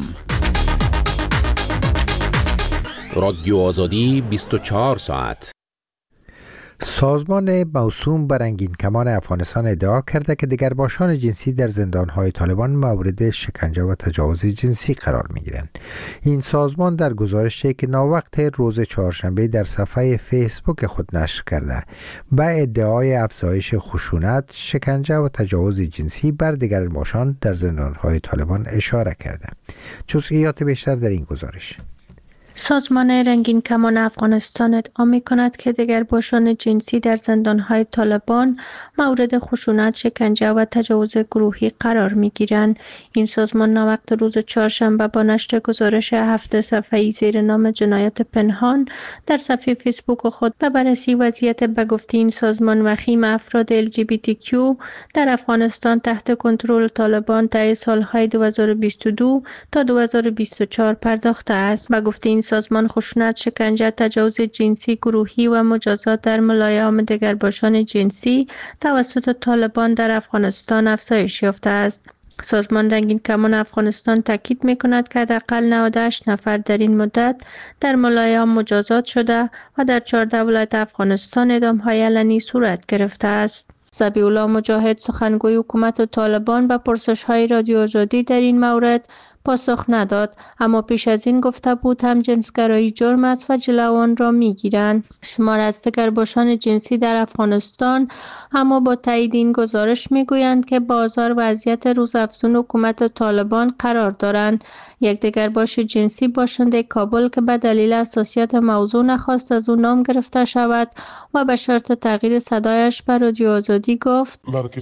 رادیو آزادی بیست و چهار ساعت. سازمان موسوم به رنگین کمان افغانستان ادعا کرده که دگرباشان جنسی در زندان‌های طالبان مورد شکنجه و تجاوز جنسی قرار می‌گیرند. این سازمان در گزارشی که ناوقت روز چهارشنبه در صفحه فیسبوک خود نشر کرده، به ادعای افزایش خشونت، شکنجه و تجاوز جنسی بر دگرباشان در زندان‌های طالبان اشاره کرده. جزئیات بیشتر در این گزارش. سازمان رنگین کمان افغانستان ادعا می‌کند که دگرباشان جنسی در زندان‌های طالبان مورد خشونت، شکنجه و تجاوز گروهی قرار می‌گیرند. این سازمان ناوقت روز چهارشنبه با نشر گزارش هفت صفحه‌ای زیر نام جنایات پنهان در صفحه فیسبوک خود به بررسی وضعیت به گفته این سازمان وخیم افراد ال جی بی تی کیو در افغانستان تحت کنترل طالبان طی سال‌های دو هزار و بیست و دو تا دو هزار و بیست و چهار پرداخته است. به گفته این سازمان خشونت، شکنجه، تجاوز جنسی گروهی و مجازات در ملایام دگرباشان جنسی توسط طالبان در افغانستان افزایش یافته است. سازمان رنگین کمان افغانستان تاکید می‌کند که حداقل نود و هشت نفر در این مدت در ملایام مجازات شده و در چهارده ولایت افغانستان اعدام‌های علنی صورت گرفته است. ذبیح الله مجاهد، سخنگوی حکومت طالبان، به پرسش‌های رادیو آزادی در این مورد پاسخ نداد، اما پیش از این گفته بود هم جنسگرایی جرم است و جلو آن را میگیرند. شمار از دگرباشان جنسی در افغانستان اما با تایید این گزارش میگویند که بازار وضعیت روزافزون حکومت طالبان قرار دارند. یک دگرباش جنسی باشنده کابل که به دلیل حساسیت موضوع نخواست از او نام گرفته شود و به شرط تغییر صدایش به رادیو آزادی گفت: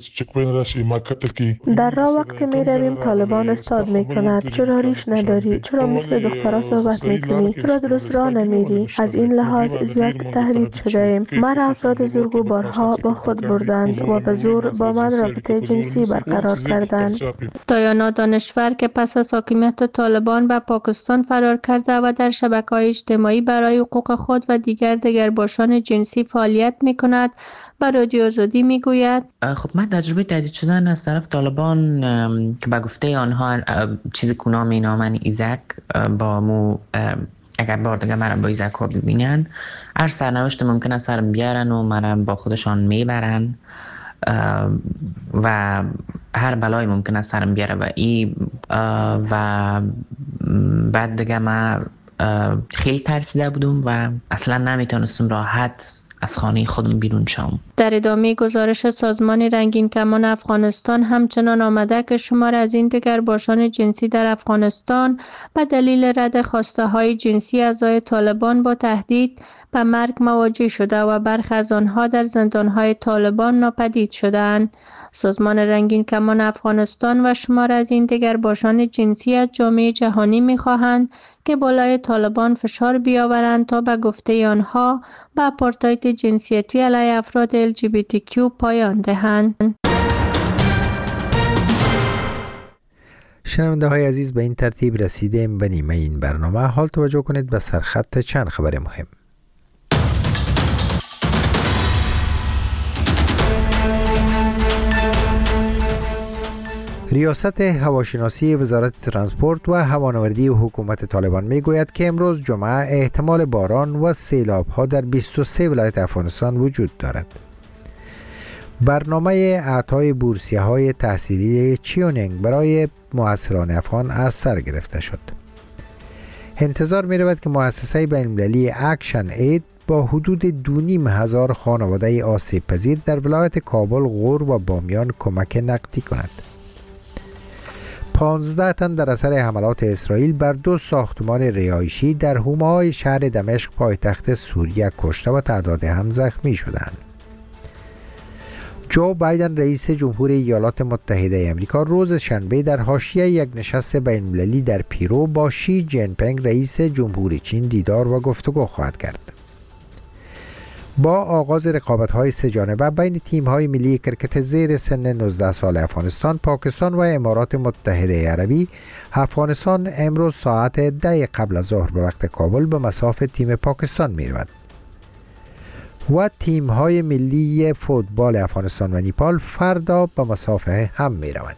در راه وقتی می رویم طالبان استاد می کند. چرا ریش نداری؟ چرا مثل دخترها صحبت می کنی؟ چرا درست راه نمیری؟ از این لحاظ زیاد تهدید شده ایم. مرا افراد زورگو بارها با خود بردند و به زور با من رابطه جنسی برقرار کردند. دایانا دانشور که پس از حاکمیت طالبان به پاکستان فرار کرده و در شبکه‌های اجتماعی برای حقوق خود و دیگر دگرباشان جنسی فعالیت می کند، به رادیو آزادی می گوید: خب من تجربه تهدید شدن از طرف طالبان که به گفته آنها چیزی که نام نامن ایزک با مو اگر بار دیگه مرا با ایزک ها ببینن هر سرنوشت ممکن است سرم بیارن و مرا با خودشان میبرن و هر بلای ممکن است سرم بیاره و ای و بعد دیگه من خیلی ترسیده بودم و اصلا نمیتونستم راحت از خانه خودم بیرون شوم. در ادامه گزارش سازمان رنگین کمان افغانستان همچنان آمده که شمار از این دگرباشان جنسی در افغانستان به دلیل رد خواسته های جنسی اعضای طالبان با تهدید به مرگ مواجه شده و برخی از آنها در زندانهای طالبان ناپدید شدند. سازمان رنگین کمان افغانستان و شمار از این دگرباشان جنسی از جامعه جهانی می‌خواهند که بالای طالبان فشار بیاورند تا به گفته آنها به آپارتاید جنسیتی علیه افراد ال جی بی تی کیو پایان دهند. شنونده های عزیز، به این ترتیب رسیدیم به نیمه این برنامه. حال توجه کنید به سرخط چند خبر مهم. ریاست هواشناسی وزارت ترانسپورت و هوانوردی و حکومت طالبان می گوید که امروز جمعه احتمال باران و سیلاب ها در بیست و سه ولایت افغانستان وجود دارد. برنامه اعطای بورسیه های تحصیلی چیونینگ برای محصلان افغان از سر گرفته شد. انتظار می رود که مؤسسه بین‌المللی اکشن اید با حدود دو نیم هزار خانواده آسیب پذیر در ولایت کابل، غور و بامیان کمک نقدی کند. پانزده تن در اثر حملات اسرائیل بر دو ساختمان رهایشی در حومه‌های شهر دمشق پایتخت سوریه کشته و تعداد هم زخمی شدند. جو بایدن رئیس جمهوری ایالات متحده آمریکا روز شنبه در حاشیه یک نشست بین‌المللی در پیرو با شی جین پینگ رئیس جمهوری چین دیدار و گفتگو خواهد کرد. با آغاز رقابت‌های سه جانبه بین تیم‌های ملی کرکت زیر سن نوزده سال افغانستان، پاکستان و امارات متحده عربی، افغانستان امروز ساعت ده قبل از ظهر به وقت کابل به مصاف تیم پاکستان می‌رود و تیم‌های ملی فوتبال افغانستان و نیپال فردا به مصافه هم می‌روند.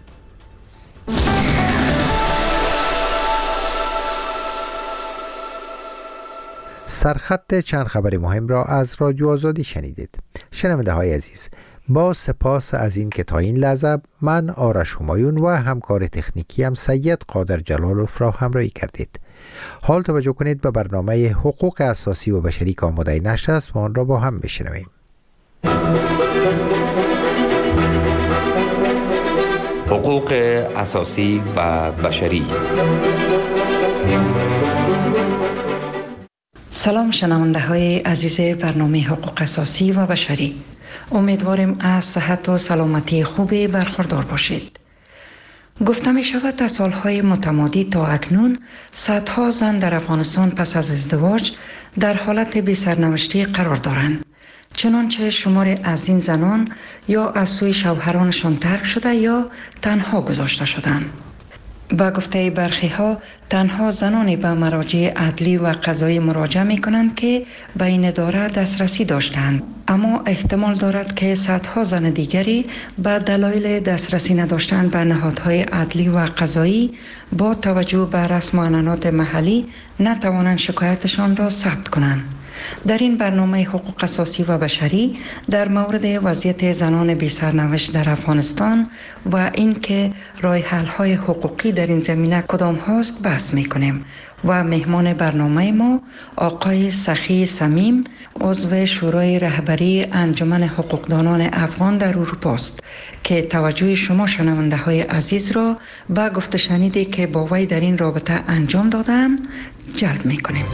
سرخط چند خبر مهم را از رادیو آزادی شنیدید. شنونده های عزیز، با سپاس از این که تا این لحظه من آرش همایون و همکار تکنیکی هم سید قادر جلالوف را همراهی کردید. حال توجه کنید به برنامه حقوق اساسی و بشری که آماده نشر است و آن را با هم بشنویم. حقوق اساسی و بشری. سلام شنونده های عزیز برنامه حقوق اساسی و بشری. امیدواریم از صحت و سلامتی خوبی برخوردار باشید. گفته می شود تا سالهای متمادی تا اکنون صدها زن در افغانستان پس از ازدواج در حالت بی سرنوشتی قرار دارند. چنانچه شمار از این زنان یا از سوی شوهرانشان ترک شده یا تنها گذاشته شدند. با گفته برخی ها تنها زنانی به مراجع عدلی و قضایی مراجعه می کنند که به این اداره دسترسی داشتند، اما احتمال دارد که صدها زن دیگری به دلایل دسترسی نداشتن به نهادهای عدلی و قضایی با توجه به رسم و عنعنات محلی نتوانند شکایتشان را ثبت کنند. در این برنامه حقوق اساسی و بشری در مورد وضعیت زنان بی سرنوشت در افغانستان و اینکه راه حل های حقوقی در این زمینه کدام هاست بحث می کنیم و مهمان برنامه ما آقای سخی صمیم، عضو شورای رهبری انجمن حقوقدانان افغان در اروپا است که توجه شما شنونده های عزیز را به گفته شنیدی که با وی در این رابطه انجام دادم جلب می کنیم.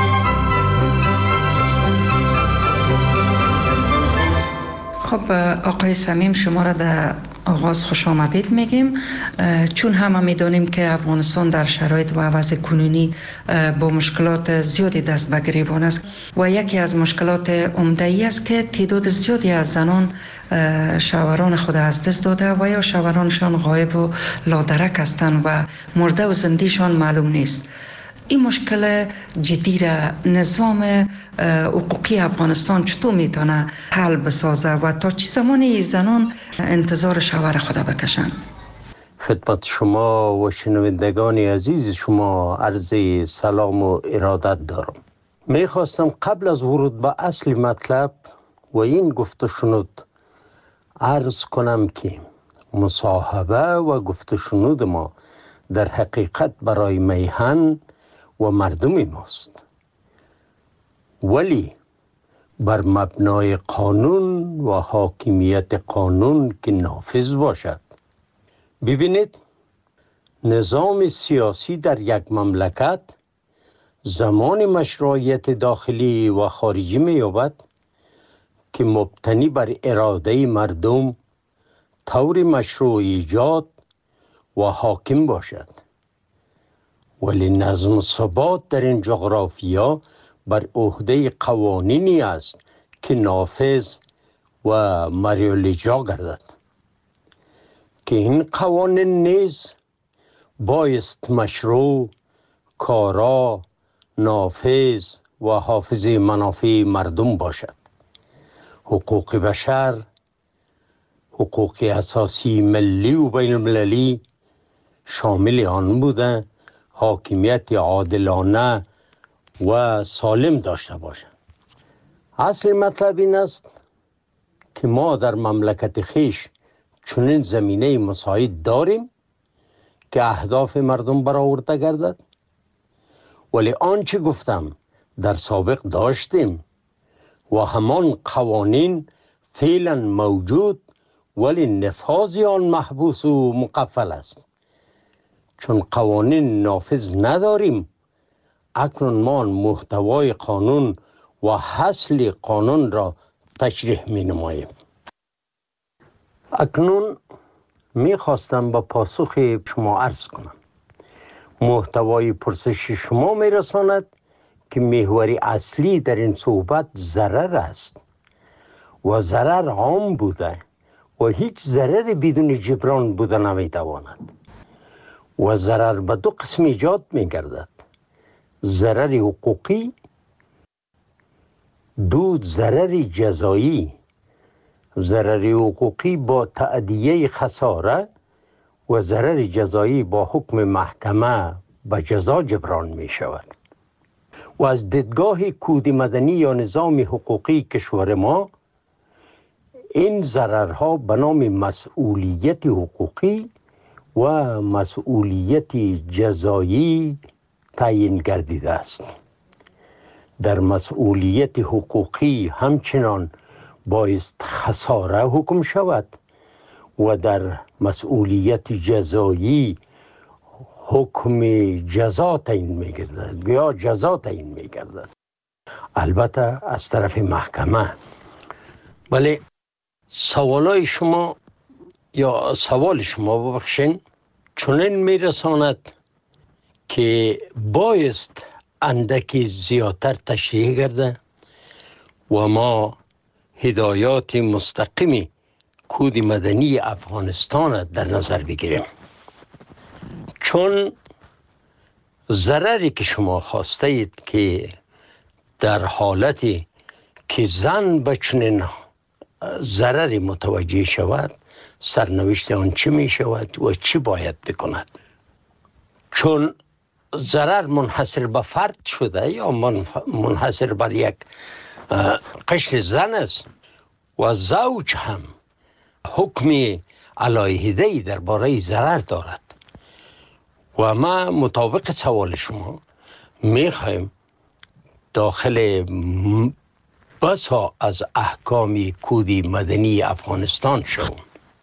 خب آقای صمیم، شما را در آغاز خوش آمدید میگیم، چون همه میدانیم که افغانستان در شرایط و وضع کنونی با مشکلات زیادی دست به گریبان است و یکی از مشکلات عمده ای است که تعداد زیادی از زنان شوهران خود از دست داده و یا شوهرانشان غایب و لادرک هستند و مرده و زندهشان معلوم نیست. این مشکل جدی را نظام حقوقی افغانستان چطور میتونه حل بسازه و تا چه زمانی زنان انتظار شوهر خود بکشن؟ خدمت شما و شنوندگان عزیز شما عرض سلام و ارادت دارم. میخواستم قبل از ورود به اصل مطلب و این گفته شنود عرض کنم که مصاحبه و گفته شنود ما در حقیقت برای میهن و مردم ماست، ولی بر مبنای قانون و حاکمیت قانون که نافذ باشد. ببینید، نظام سیاسی در یک مملکت زمان مشروعیت داخلی و خارجی می یابد که مبتنی بر اراده مردم طور مشروع ایجاد و حاکم باشد. ولی نظم و ثبات در این جغرافیا بر عهده قوانینی است که نافذ و مریال اجرا گردد، که این قوانین نیز بایست مشروع، کارا، نافذ و حافظ منافع مردم باشد. حقوق بشر، حقوق اساسی ملی و بین المللی شامل آن بوده حاکمیت عادلانه و سالم داشته باشد. اصل مطلب این است که ما در مملکت خیش چنین زمینه مساعد داریم که اهداف مردم برآورده گردد. ولی آنچه گفتم در سابق داشتیم و همان قوانین فعلا موجود، ولی نفاذ آن محبوس و مقفل است. چون قوانین نافذ نداریم، اکنون ما محتوای قانون و حاصل قانون را تشریح می نماییم. اکنون می خواستم با پاسخ شما عرض کنم. محتوای پرسش شما می رساند که محور اصلی در این صحبت ضرر است و ضرر عام بوده و هیچ ضرر بدون جبران بوده نمی تواند. و ضرر به دو قسم ایجاد می گردد: ضرر حقوقی، دو ضرر جزایی. ضرر حقوقی با تأدیه خساره و ضرر جزایی با حکم محکمه به جزا جبران می شود. و از دیدگاه کود مدنی یا نظام حقوقی کشور ما، این ضررها به نام مسئولیت حقوقی و مسئولیت جزایی تعیین گردیده است. در مسئولیت حقوقی همچنان بایست خساره حکم شود و در مسئولیت جزایی حکم جزا تعیین می گردد یا جزا تعیین می گردد، البته از طرف محکمه. ولی سوالای شما یا سوال شما ببخشین چنین می رساند که بایست اندکی زیادتر تشریح گرده و ما هدایات مستقیمی کود مدنی افغانستان در نظر بگیریم. چون ضرری که شما خواسته اید که در حالتی که زن به چنین ضرری متوجه شود، سرنوشت آن چی می شود و چی باید بکند. چون ضرر منحصر به فرد شده یا منحصر بر یک قشر زن است و زوج هم حکم علیحده‌ای درباره ضرر دارد و ما مطابق سوال شما میخوایم داخل بسا از احکام کود مدنی افغانستان شوم.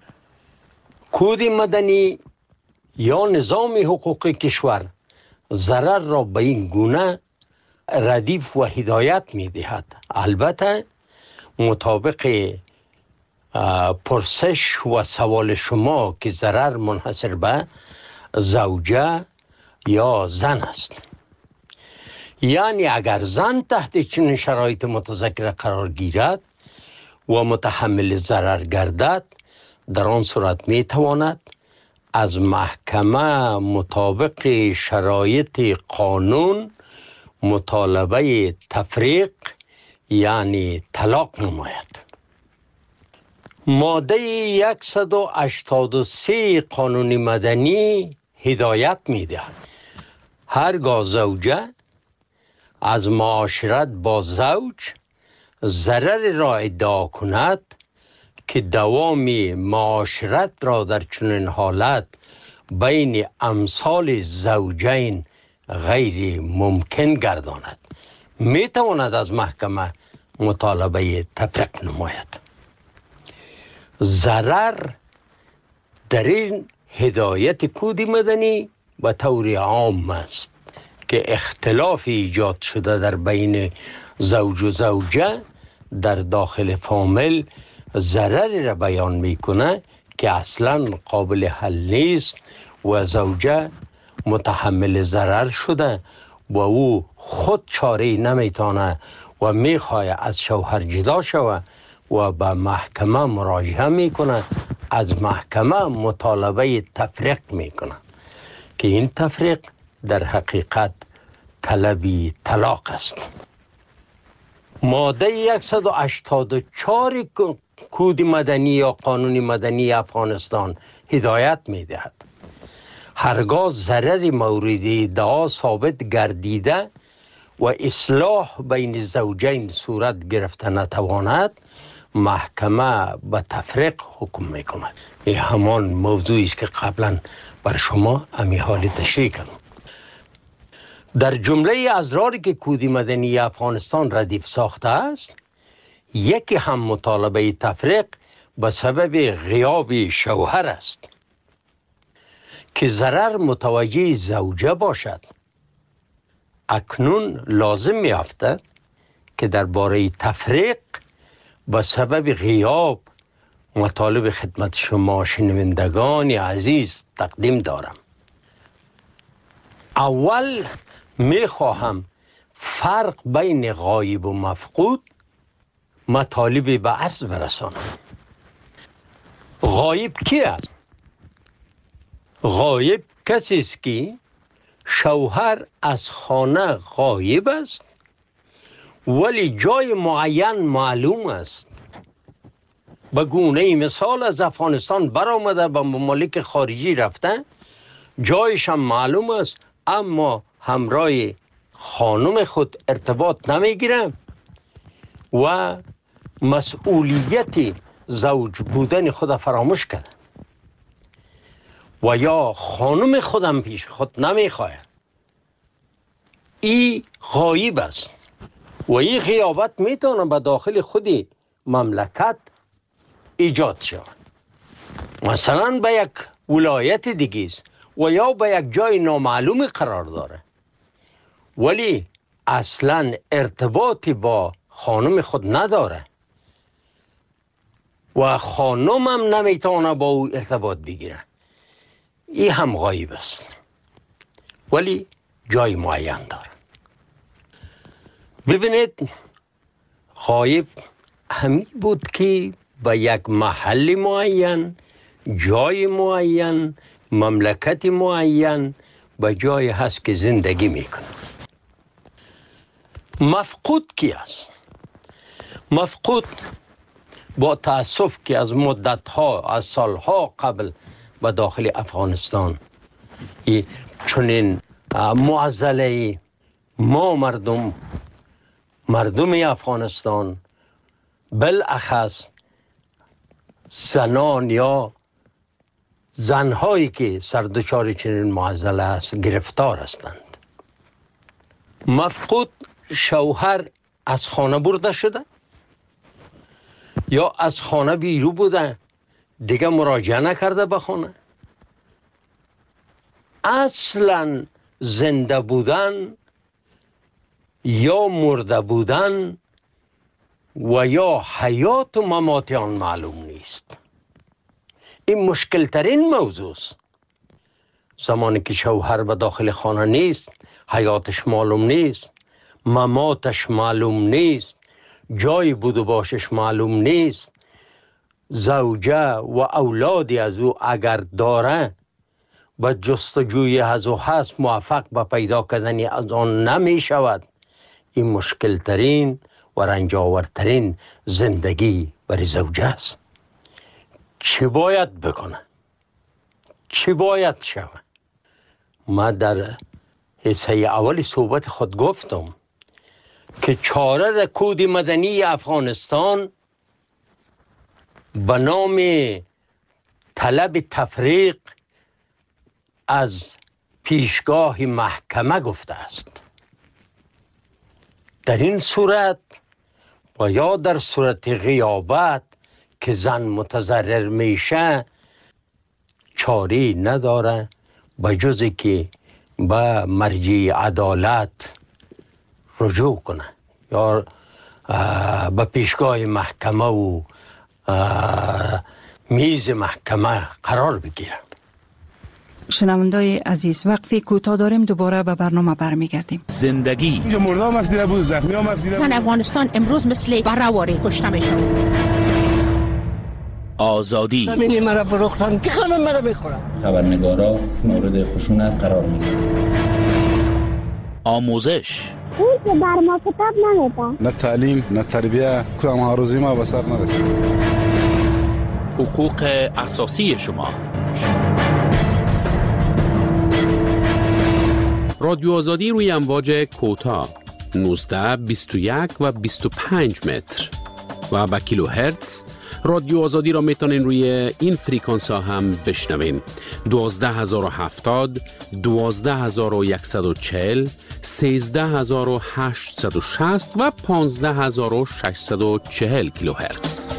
کود مدنی یا نظام حقوقی کشور ضرر را به این گونه ردیف و هدایت می دهد. البته مطابق پرسش و سوال شما که ضرر منحصر به زوجه یا زن است، یعنی اگر زن تحت چنین شرایط متذکره قرار گیرد و متحمل ضرر گردد، در آن صورت می تواند از محکمه مطابق شرایط قانون مطالبه تفریق یعنی طلاق نماید. ماده صد و هشتاد و سه قانون مدنی هدایت می دهد هرگاه زوجه از معاشرت با زوج ضرر را ادعا کند که دوام معاشرت را در چنین حالت بین امثال زوجین غیر ممکن گرداند، می تواند از محکمه مطالبه تفریق نماید. ضرر در این هدایت کود مدنی به طور عام است که اختلاف ایجاد شده در بین زوج و زوجه در داخل فامیل ضرری را بیان میکنه که اصلا قابل حل نیست و زوجه متحمل ضرر شده و او خود چاره نمیتونه و میخواه از شوهر جدا شود و به محکمه مراجعه میکنه، از محکمه مطالبه تفریق میکنه که این تفریق در حقیقت طلبی طلاق است. ماده صد و هشتاد و چهار کود مدنی یا قانون مدنی افغانستان هدایت میدهد هرگاه ضرر مورد ادعا ثابت گردیده و اصلاح بین زوجین صورت گرفته نتواند، محکمه به تفریق حکم میکند. این همان موضوعی است که قبلا بر شما امی حال تشریح کردم. در جمله ازراری که کود مدنی افغانستان ردیف ساخته است، یکی هم مطالبه تفریق به سبب غیاب شوهر است که ضرر متوجه زوجه باشد. اکنون لازم می افتد که درباره تفریق به سبب غیاب مطالب خدمت شما شنوندگان عزیز تقدیم دارم. اول می خواهم فرق بین غایب و مفقود مطالب به عرض برسانم. غایب کی است؟ غایب کسی است که شوهر از خانه غایب است ولی جای معین معلوم است. به گونه مثال از افغانستان برآمده به ممالک خارجی رفته، جایش هم معلوم است اما همراه خانم خود ارتباط نمیگیره و مسئولیت زوج بودن خود فراموش کرده و یا خانم خودم پیش خود نمیخواه. این غایب است و این غیابت میتونه به داخل خودی مملکت ایجاد شود. مثلا به یک ولایت دیگه است و یا به یک جای نامعلوم قرار داره ولی اصلا ارتباطی با خانم خود نداره و خانم هم نمیتونه با او ارتباط بگیره. این هم غایب است ولی جای معین داره. ببینید، غایب همین بود که به یک محل معین، جای معین، مملکت معین به جای هست که زندگی میکنه. مفقود کی است؟ مفقود با تأسف که از مدتها، از سالها قبل به داخل افغانستان چنین معضله ما مردم مردم افغانستان بالاخص زنان یا زنهایی که سردچار چنین معضله است گرفتار هستند. مفقود شوهر از خانه برده شده یا از خانه بیرون بوده، دیگه مراجعه نکرده به خانه. اصلا زنده بودن یا مرده بودن و یا حیات و ممات آن معلوم نیست. این مشکل ترین موضوع است. زمانی که شوهر به داخل خانه نیست، حیاتش معلوم نیست، مماتش معلوم نیست، جای بود و باشش معلوم نیست، زوجه و اولادی از او اگر داره به جستجوی از او هست موفق به پیدا کردن از آن نمی شود. این مشکل ترین و رنجاورترین زندگی برای زوجه است. چی باید بکنه؟ چی باید شود؟ ما در حصه اول صحبت خود گفتم که چاره در کود مدنی افغانستان به نام طلب تفریق از پیشگاه محکمه گفته است. در این صورت و یا در صورت غیابت که زن متضرر میشه چاری نداره به جز که به مرجع عدالت رجوع کنه یا به پیشگاه محکمه و میز محکمه قرار بگیرن. شنوندای عزیز، وقفی کوتاه داریم، دوباره به برنامه برمیگردیم. زندگی مردم مفتیده بود، زخمی ها مفتیده بود. زن افغانستان امروز مثل برآوری کشته میشه. آزادی زمینی مرا فروختن که همه مرا میخورن. خبرنگارا مورد خشونت قرار میگیرن. آموزش اون که بر ما کتاب نمیده. نه تعلیم نه تربیه، کدام ها روزی ما به سر نرسید. حقوق اساسی شما. رادیو آزادی روی امواج کوتاه نوزده، بیست و یک و بیست و پنج متر و با کیلو هرتز. رادیو آزادی را میتونین روی این فریکانس ها هم بشنوین: دوازده هزار و هفتاد، دوازده هزار و صد و چهل، سیزده هزار و هشتصد و شصت و پانزده هزار و ششصد و چهل کیلو هرتز.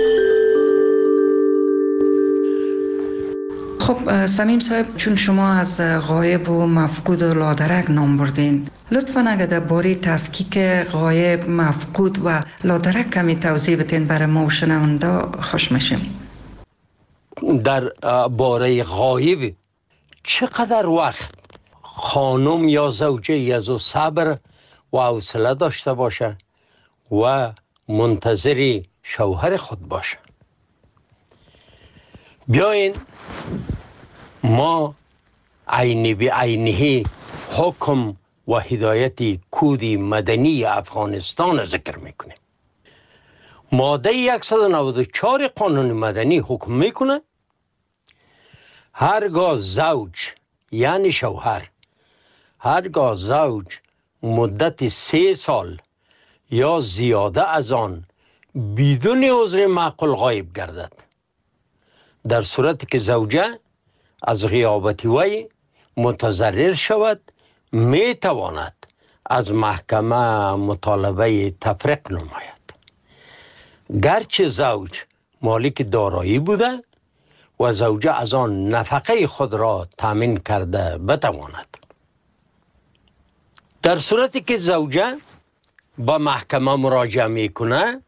خب سمیم صاحب، چون شما از غایب و مفقود و لادرک نام بردین، لطفاً اگر در باره تفکیک غایب، مفقود و لادرک کمی توضیح بدین برای ما و شنونده خوش میشیم. در باره غایب چقدر وقت خانم یا زوجه از او صبر و حوصله داشته باشه و منتظر شوهر خود باشه. بیاین ما عینی به عینه حکم و هدایت کود مدنی افغانستان ذکر میکنیم. ماده صد و نود و چهار قانون مدنی حکم میکنه هرگاه زوج یعنی شوهر هرگاه زوج مدت سه سال یا زیاده از آن بدون عذر معقول غایب گردد، در صورتی که زوجه از غیابت وی متضرر شود، می تواند از محکمه مطالبه تفریق نماید. گرچه زوج مالک دارایی بوده و زوجه از آن نفقه خود را تامین کرده بتواند. در صورتی که زوجه با محکمه مراجعه میکنه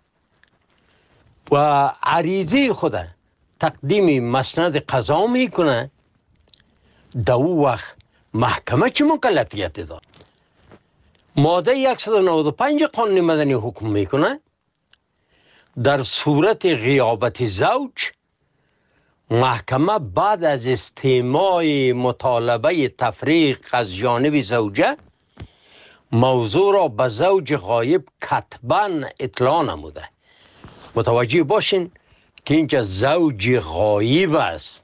و عریضه خود تقدیم مسند قضا میکنه، در او وقت محکمه چه مکلفیت داد؟ ماده صد و نود و پنج قانون مدنی حکم میکنه در صورت غیابت زوج محکمه بعد از استماع مطالبه تفریق از جانب زوجه موضوع را به زوج غایب کتباً اطلاع نموده. متوجه باشین که اینجا زوج غایب است،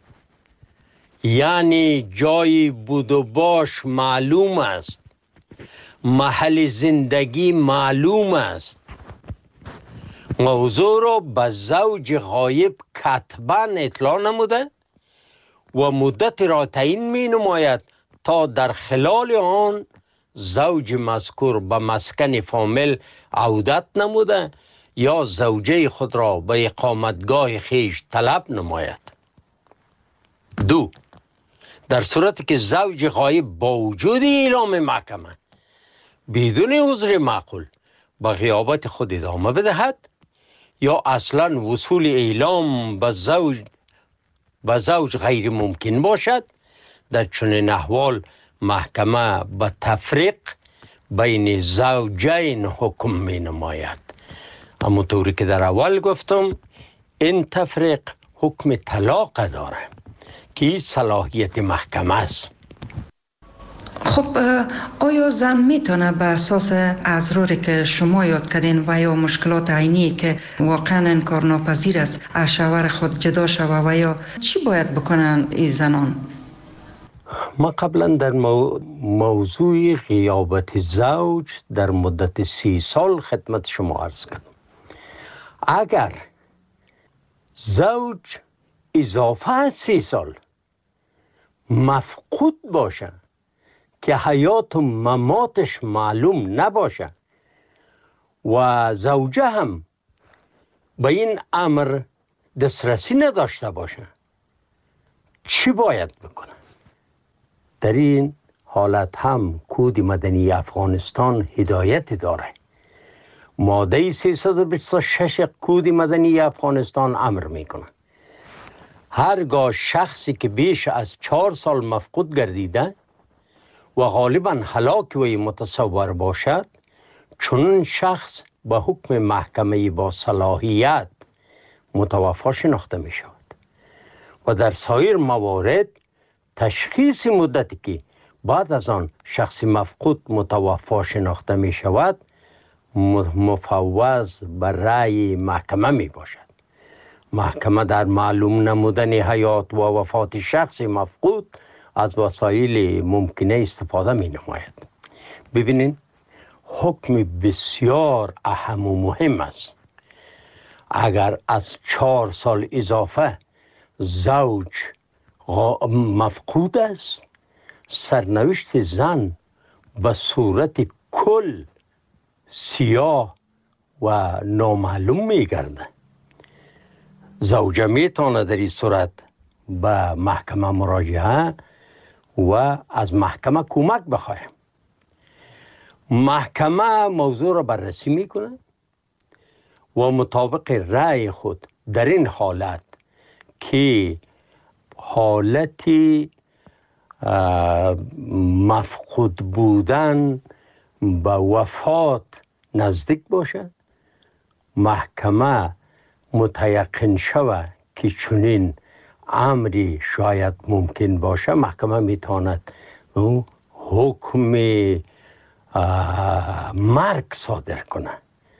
یعنی جای بود و باش معلوم است، محل زندگی معلوم است. موضوع را به زوج غایب کتباً اطلاع نموده و مدت را تعیین می نماید تا در خلال آن زوج مذکور به مسکن فامیل عودت نموده یا زوجه خود را به اقامتگاه خیش طلب نماید. دو، در صورتی که زوج غایب با وجود اعلام محکمه بدون عذر معقول به غیابت خود ادامه بدهد یا اصلا وصول اعلام به زوج به زوج غیر ممکن باشد، در چنین احوال محکمه به تفریق بین زوجین حکم می نماید. اما طوری که در اول گفتم این تفریق حکم طلاق داره که این صلاحیت محکمه است. خب آیا زن میتونه به اساس اضراری که شما یاد کردین و یا مشکلات عینی که واقعا انکارناپذیر است از شوهر خود جدا شوه و یا چی باید بکنن این زنان؟ ما قبلا در مو... موضوع غیابت زوج در مدت سی سال خدمت شما عرض کردم. اگر زوج اضافه از سی سال مفقود باشه که حیات و مماتش معلوم نباشه و زوجه هم به این امر دسترسی نداشته باشه، چی باید بکنه؟ در این حالت هم کود مدنی افغانستان هدایت داره. ماده سیصد و بیست و شش کود مدنی افغانستان امر میکنه هرگاه شخصی که بیش از چهار سال مفقود گردیده و غالبا هلاک وی متصور باشد، چون شخص به حکم محکمه با صلاحیت متوفا شناخته می شود و در سایر موارد تشخیص مدتی که بعد از آن شخص مفقود متوفا شناخته می شود مفوض بر رأی محکمه می باشد. محکمه در معلوم نمودن حیات و وفات شخص مفقود از وسایل ممکنه استفاده می نماید. ببینید حکم بسیار اهم و مهم است. اگر از چهار سال اضافه زوج مفقود است، سرنوشت زن به صورت کل سیاه و نامعلوم می گرده. زوجه می تانه در این صورت به محکمه مراجعه و از محکمه کمک بخواه. محکمه موضوع را بررسی میکنه و مطابق رأی خود در این حالت که حالتی مفقود بودن به وفات نزدیک باشه، محکمه متیقن شود که چنین امری شاید ممکن باشه، محکمه میتواند حکم مرگ صادر کنه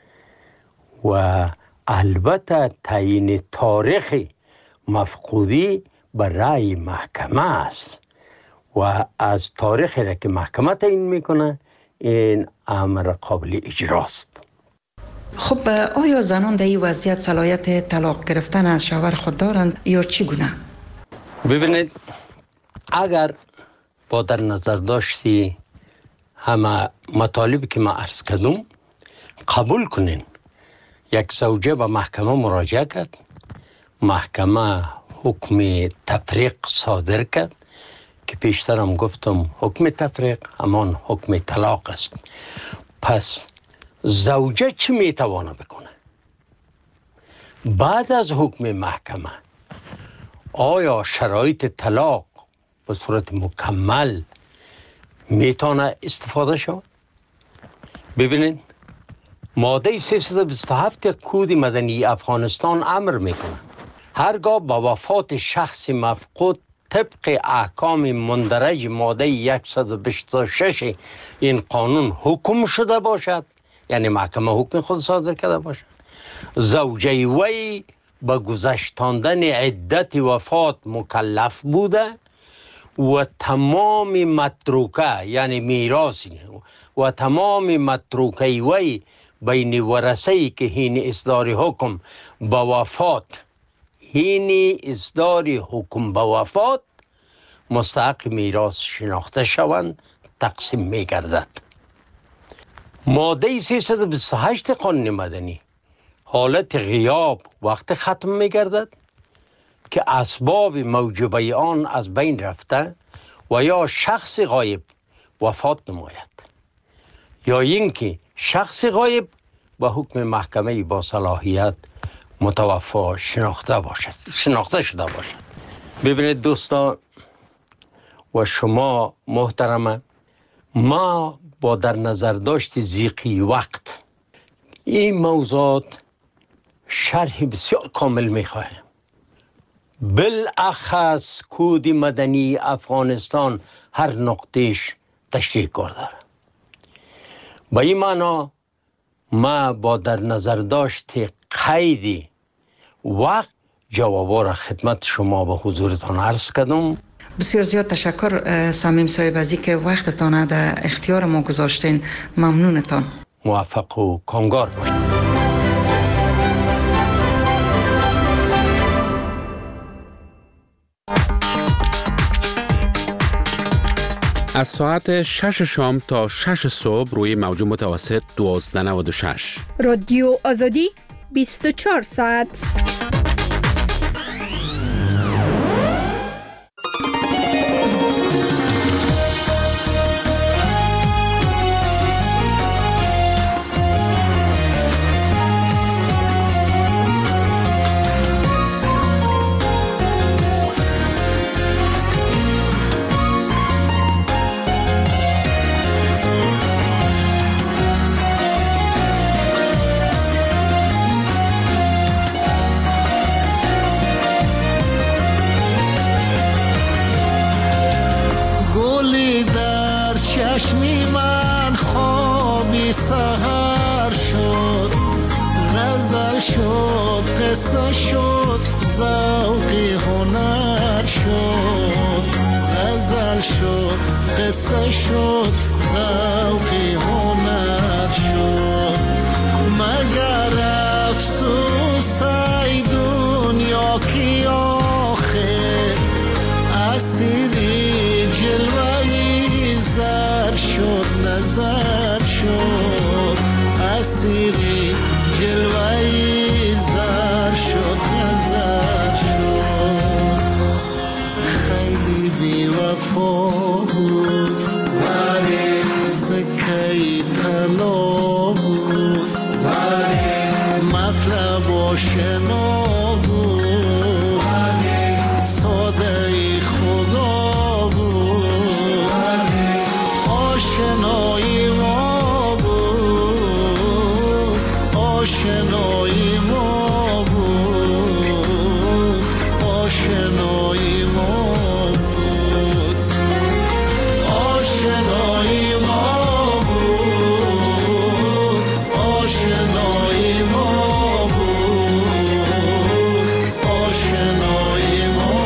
و البته تعیین تاریخ مفقودی به رأی محکمه است و از تاریخی را که محکمه تعیین میکنه این امر قابل اجراست. خب آیا زنان در این وضعیت صلاحیت طلاق گرفتن از شوهر خود دارند یا چگونه؟ ببینید اگر با در نظر داشتی همه مطالبی که ما عرض کردم قبول کنین، یک زوجه به محکمه مراجعه کرد، محکمه حکم تفریق صادر کرد که پیشتر هم گفتم حکم تفریق همان حکم طلاق است. پس زوجه چی میتوانه بکنه؟ بعد از حکم محکمه آیا شرایط طلاق به صورت مکمل میتونه استفاده شود؟ ببینید ماده سیصد و بیست و هفت کود مدنی افغانستان امر میکنه هرگاه با وفات شخص مفقود طبق احکام مندرج ماده صد و بیست و شش این قانون حکم شده باشد، یعنی محکمه حکم خود صادر کرده باشد، زوجه وی به گذشتاندن عدت وفات مکلف بوده و تمام متروکه یعنی میراثی و تمام متروکه وی بین ورثه‌ای که هین اصدار حکم به وفات هین اصدار حکم به وفات مستحق میراث شناخته شوند تقسیم می گردد. ماده سیصد و بیست و هشت قانون مدنی حالت غیاب وقت ختم می گردد که اسباب موجبه آن از بین رفته و یا شخص غایب وفات نماید یا اینکه شخص غایب به حکم محکمه با صلاحیت متوفا شناخته باشد شناخته شده باشد. ببینید دوستان و شما محترمه، ما با در نظر داشت ضیقی وقت این موضوعات شرح بسیار کامل میخواهیم. بالاخص کود مدنی افغانستان هر نقطهش تشریح کرده. با این معنا ما با در نظر داشت قید وقت جوابا را خدمت شما به حضورتان عرض کردم. بسیار زیاد تشکر صمیم صاحب از اینکه وقتتان در اختیار ما گذاشتین. ممنونتان. موفق و کامگار باشید. از ساعت شش شام تا شش صبح روی موج متوسط دوازده نود و شش. رادیو آزادی بیست و چهار ساعت. چشمی من خوابی سهر شد، غزل شد، قصه شد، ذوقی هنر شد. غزل شد، قصه شد، ذوقی هنر شد. مگر افسوس ای دنیا کی آخر اسیری جلوهی زر شد، نظر شد. اسیری جلوهی زر شد، نظر شد. خیلی بی وفا بود ولی سکهی طلا بود، ولی مطلب آشنا بود، ولی ساده خدا بود، ولی آشنایی ما بود، آشنایی ما بود، آشنایی ما بود، آشنایی ما بود، آشنایی ما بود، آشنایی ما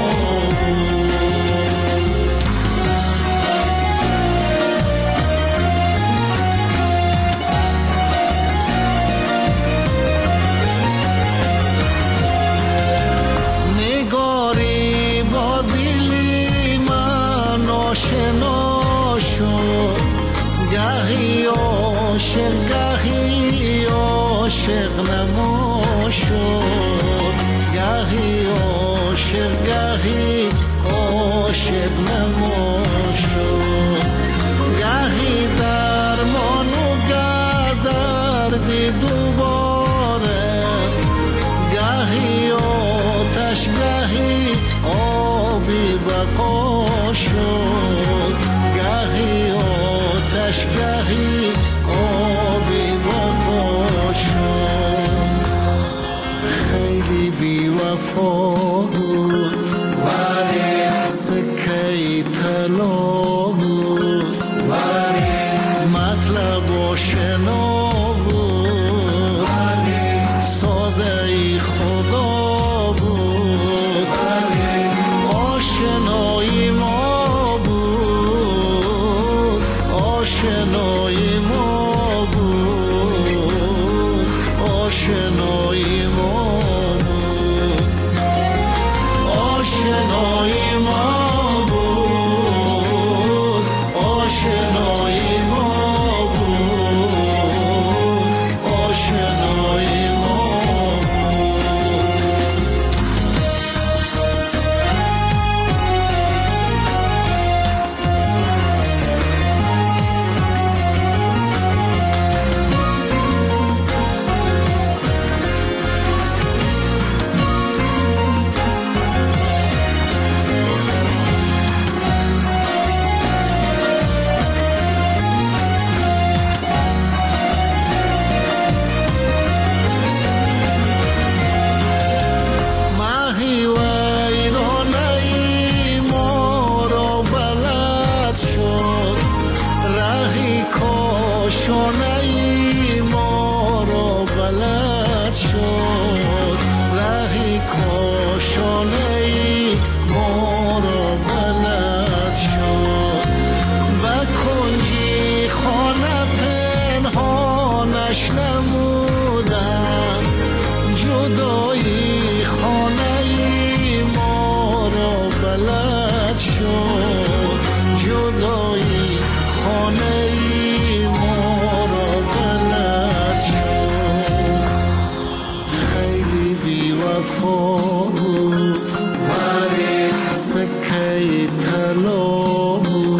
نگاری با دلی من آشنا شد، گهی عاشق گهی عاشق نما شد، گهی عاشق گهی عاشق نما شد. گهی درمان و گه دردی دوباره، گهی آتش گهی آبی بقا شد، گهی آتش گهی آبی بقا شد. خیلی بی وفا بود ولی سکهی طلا بود، ولی مطلب آشنا بود، ولی ساده خدا بود، ولی آشنایی ما بود، آشنایی ما بود، آشنایی ما بود، آشنایی ما بود، خانه ما را غلط شد خیلی بی وفا بود ولی سکه طلا بود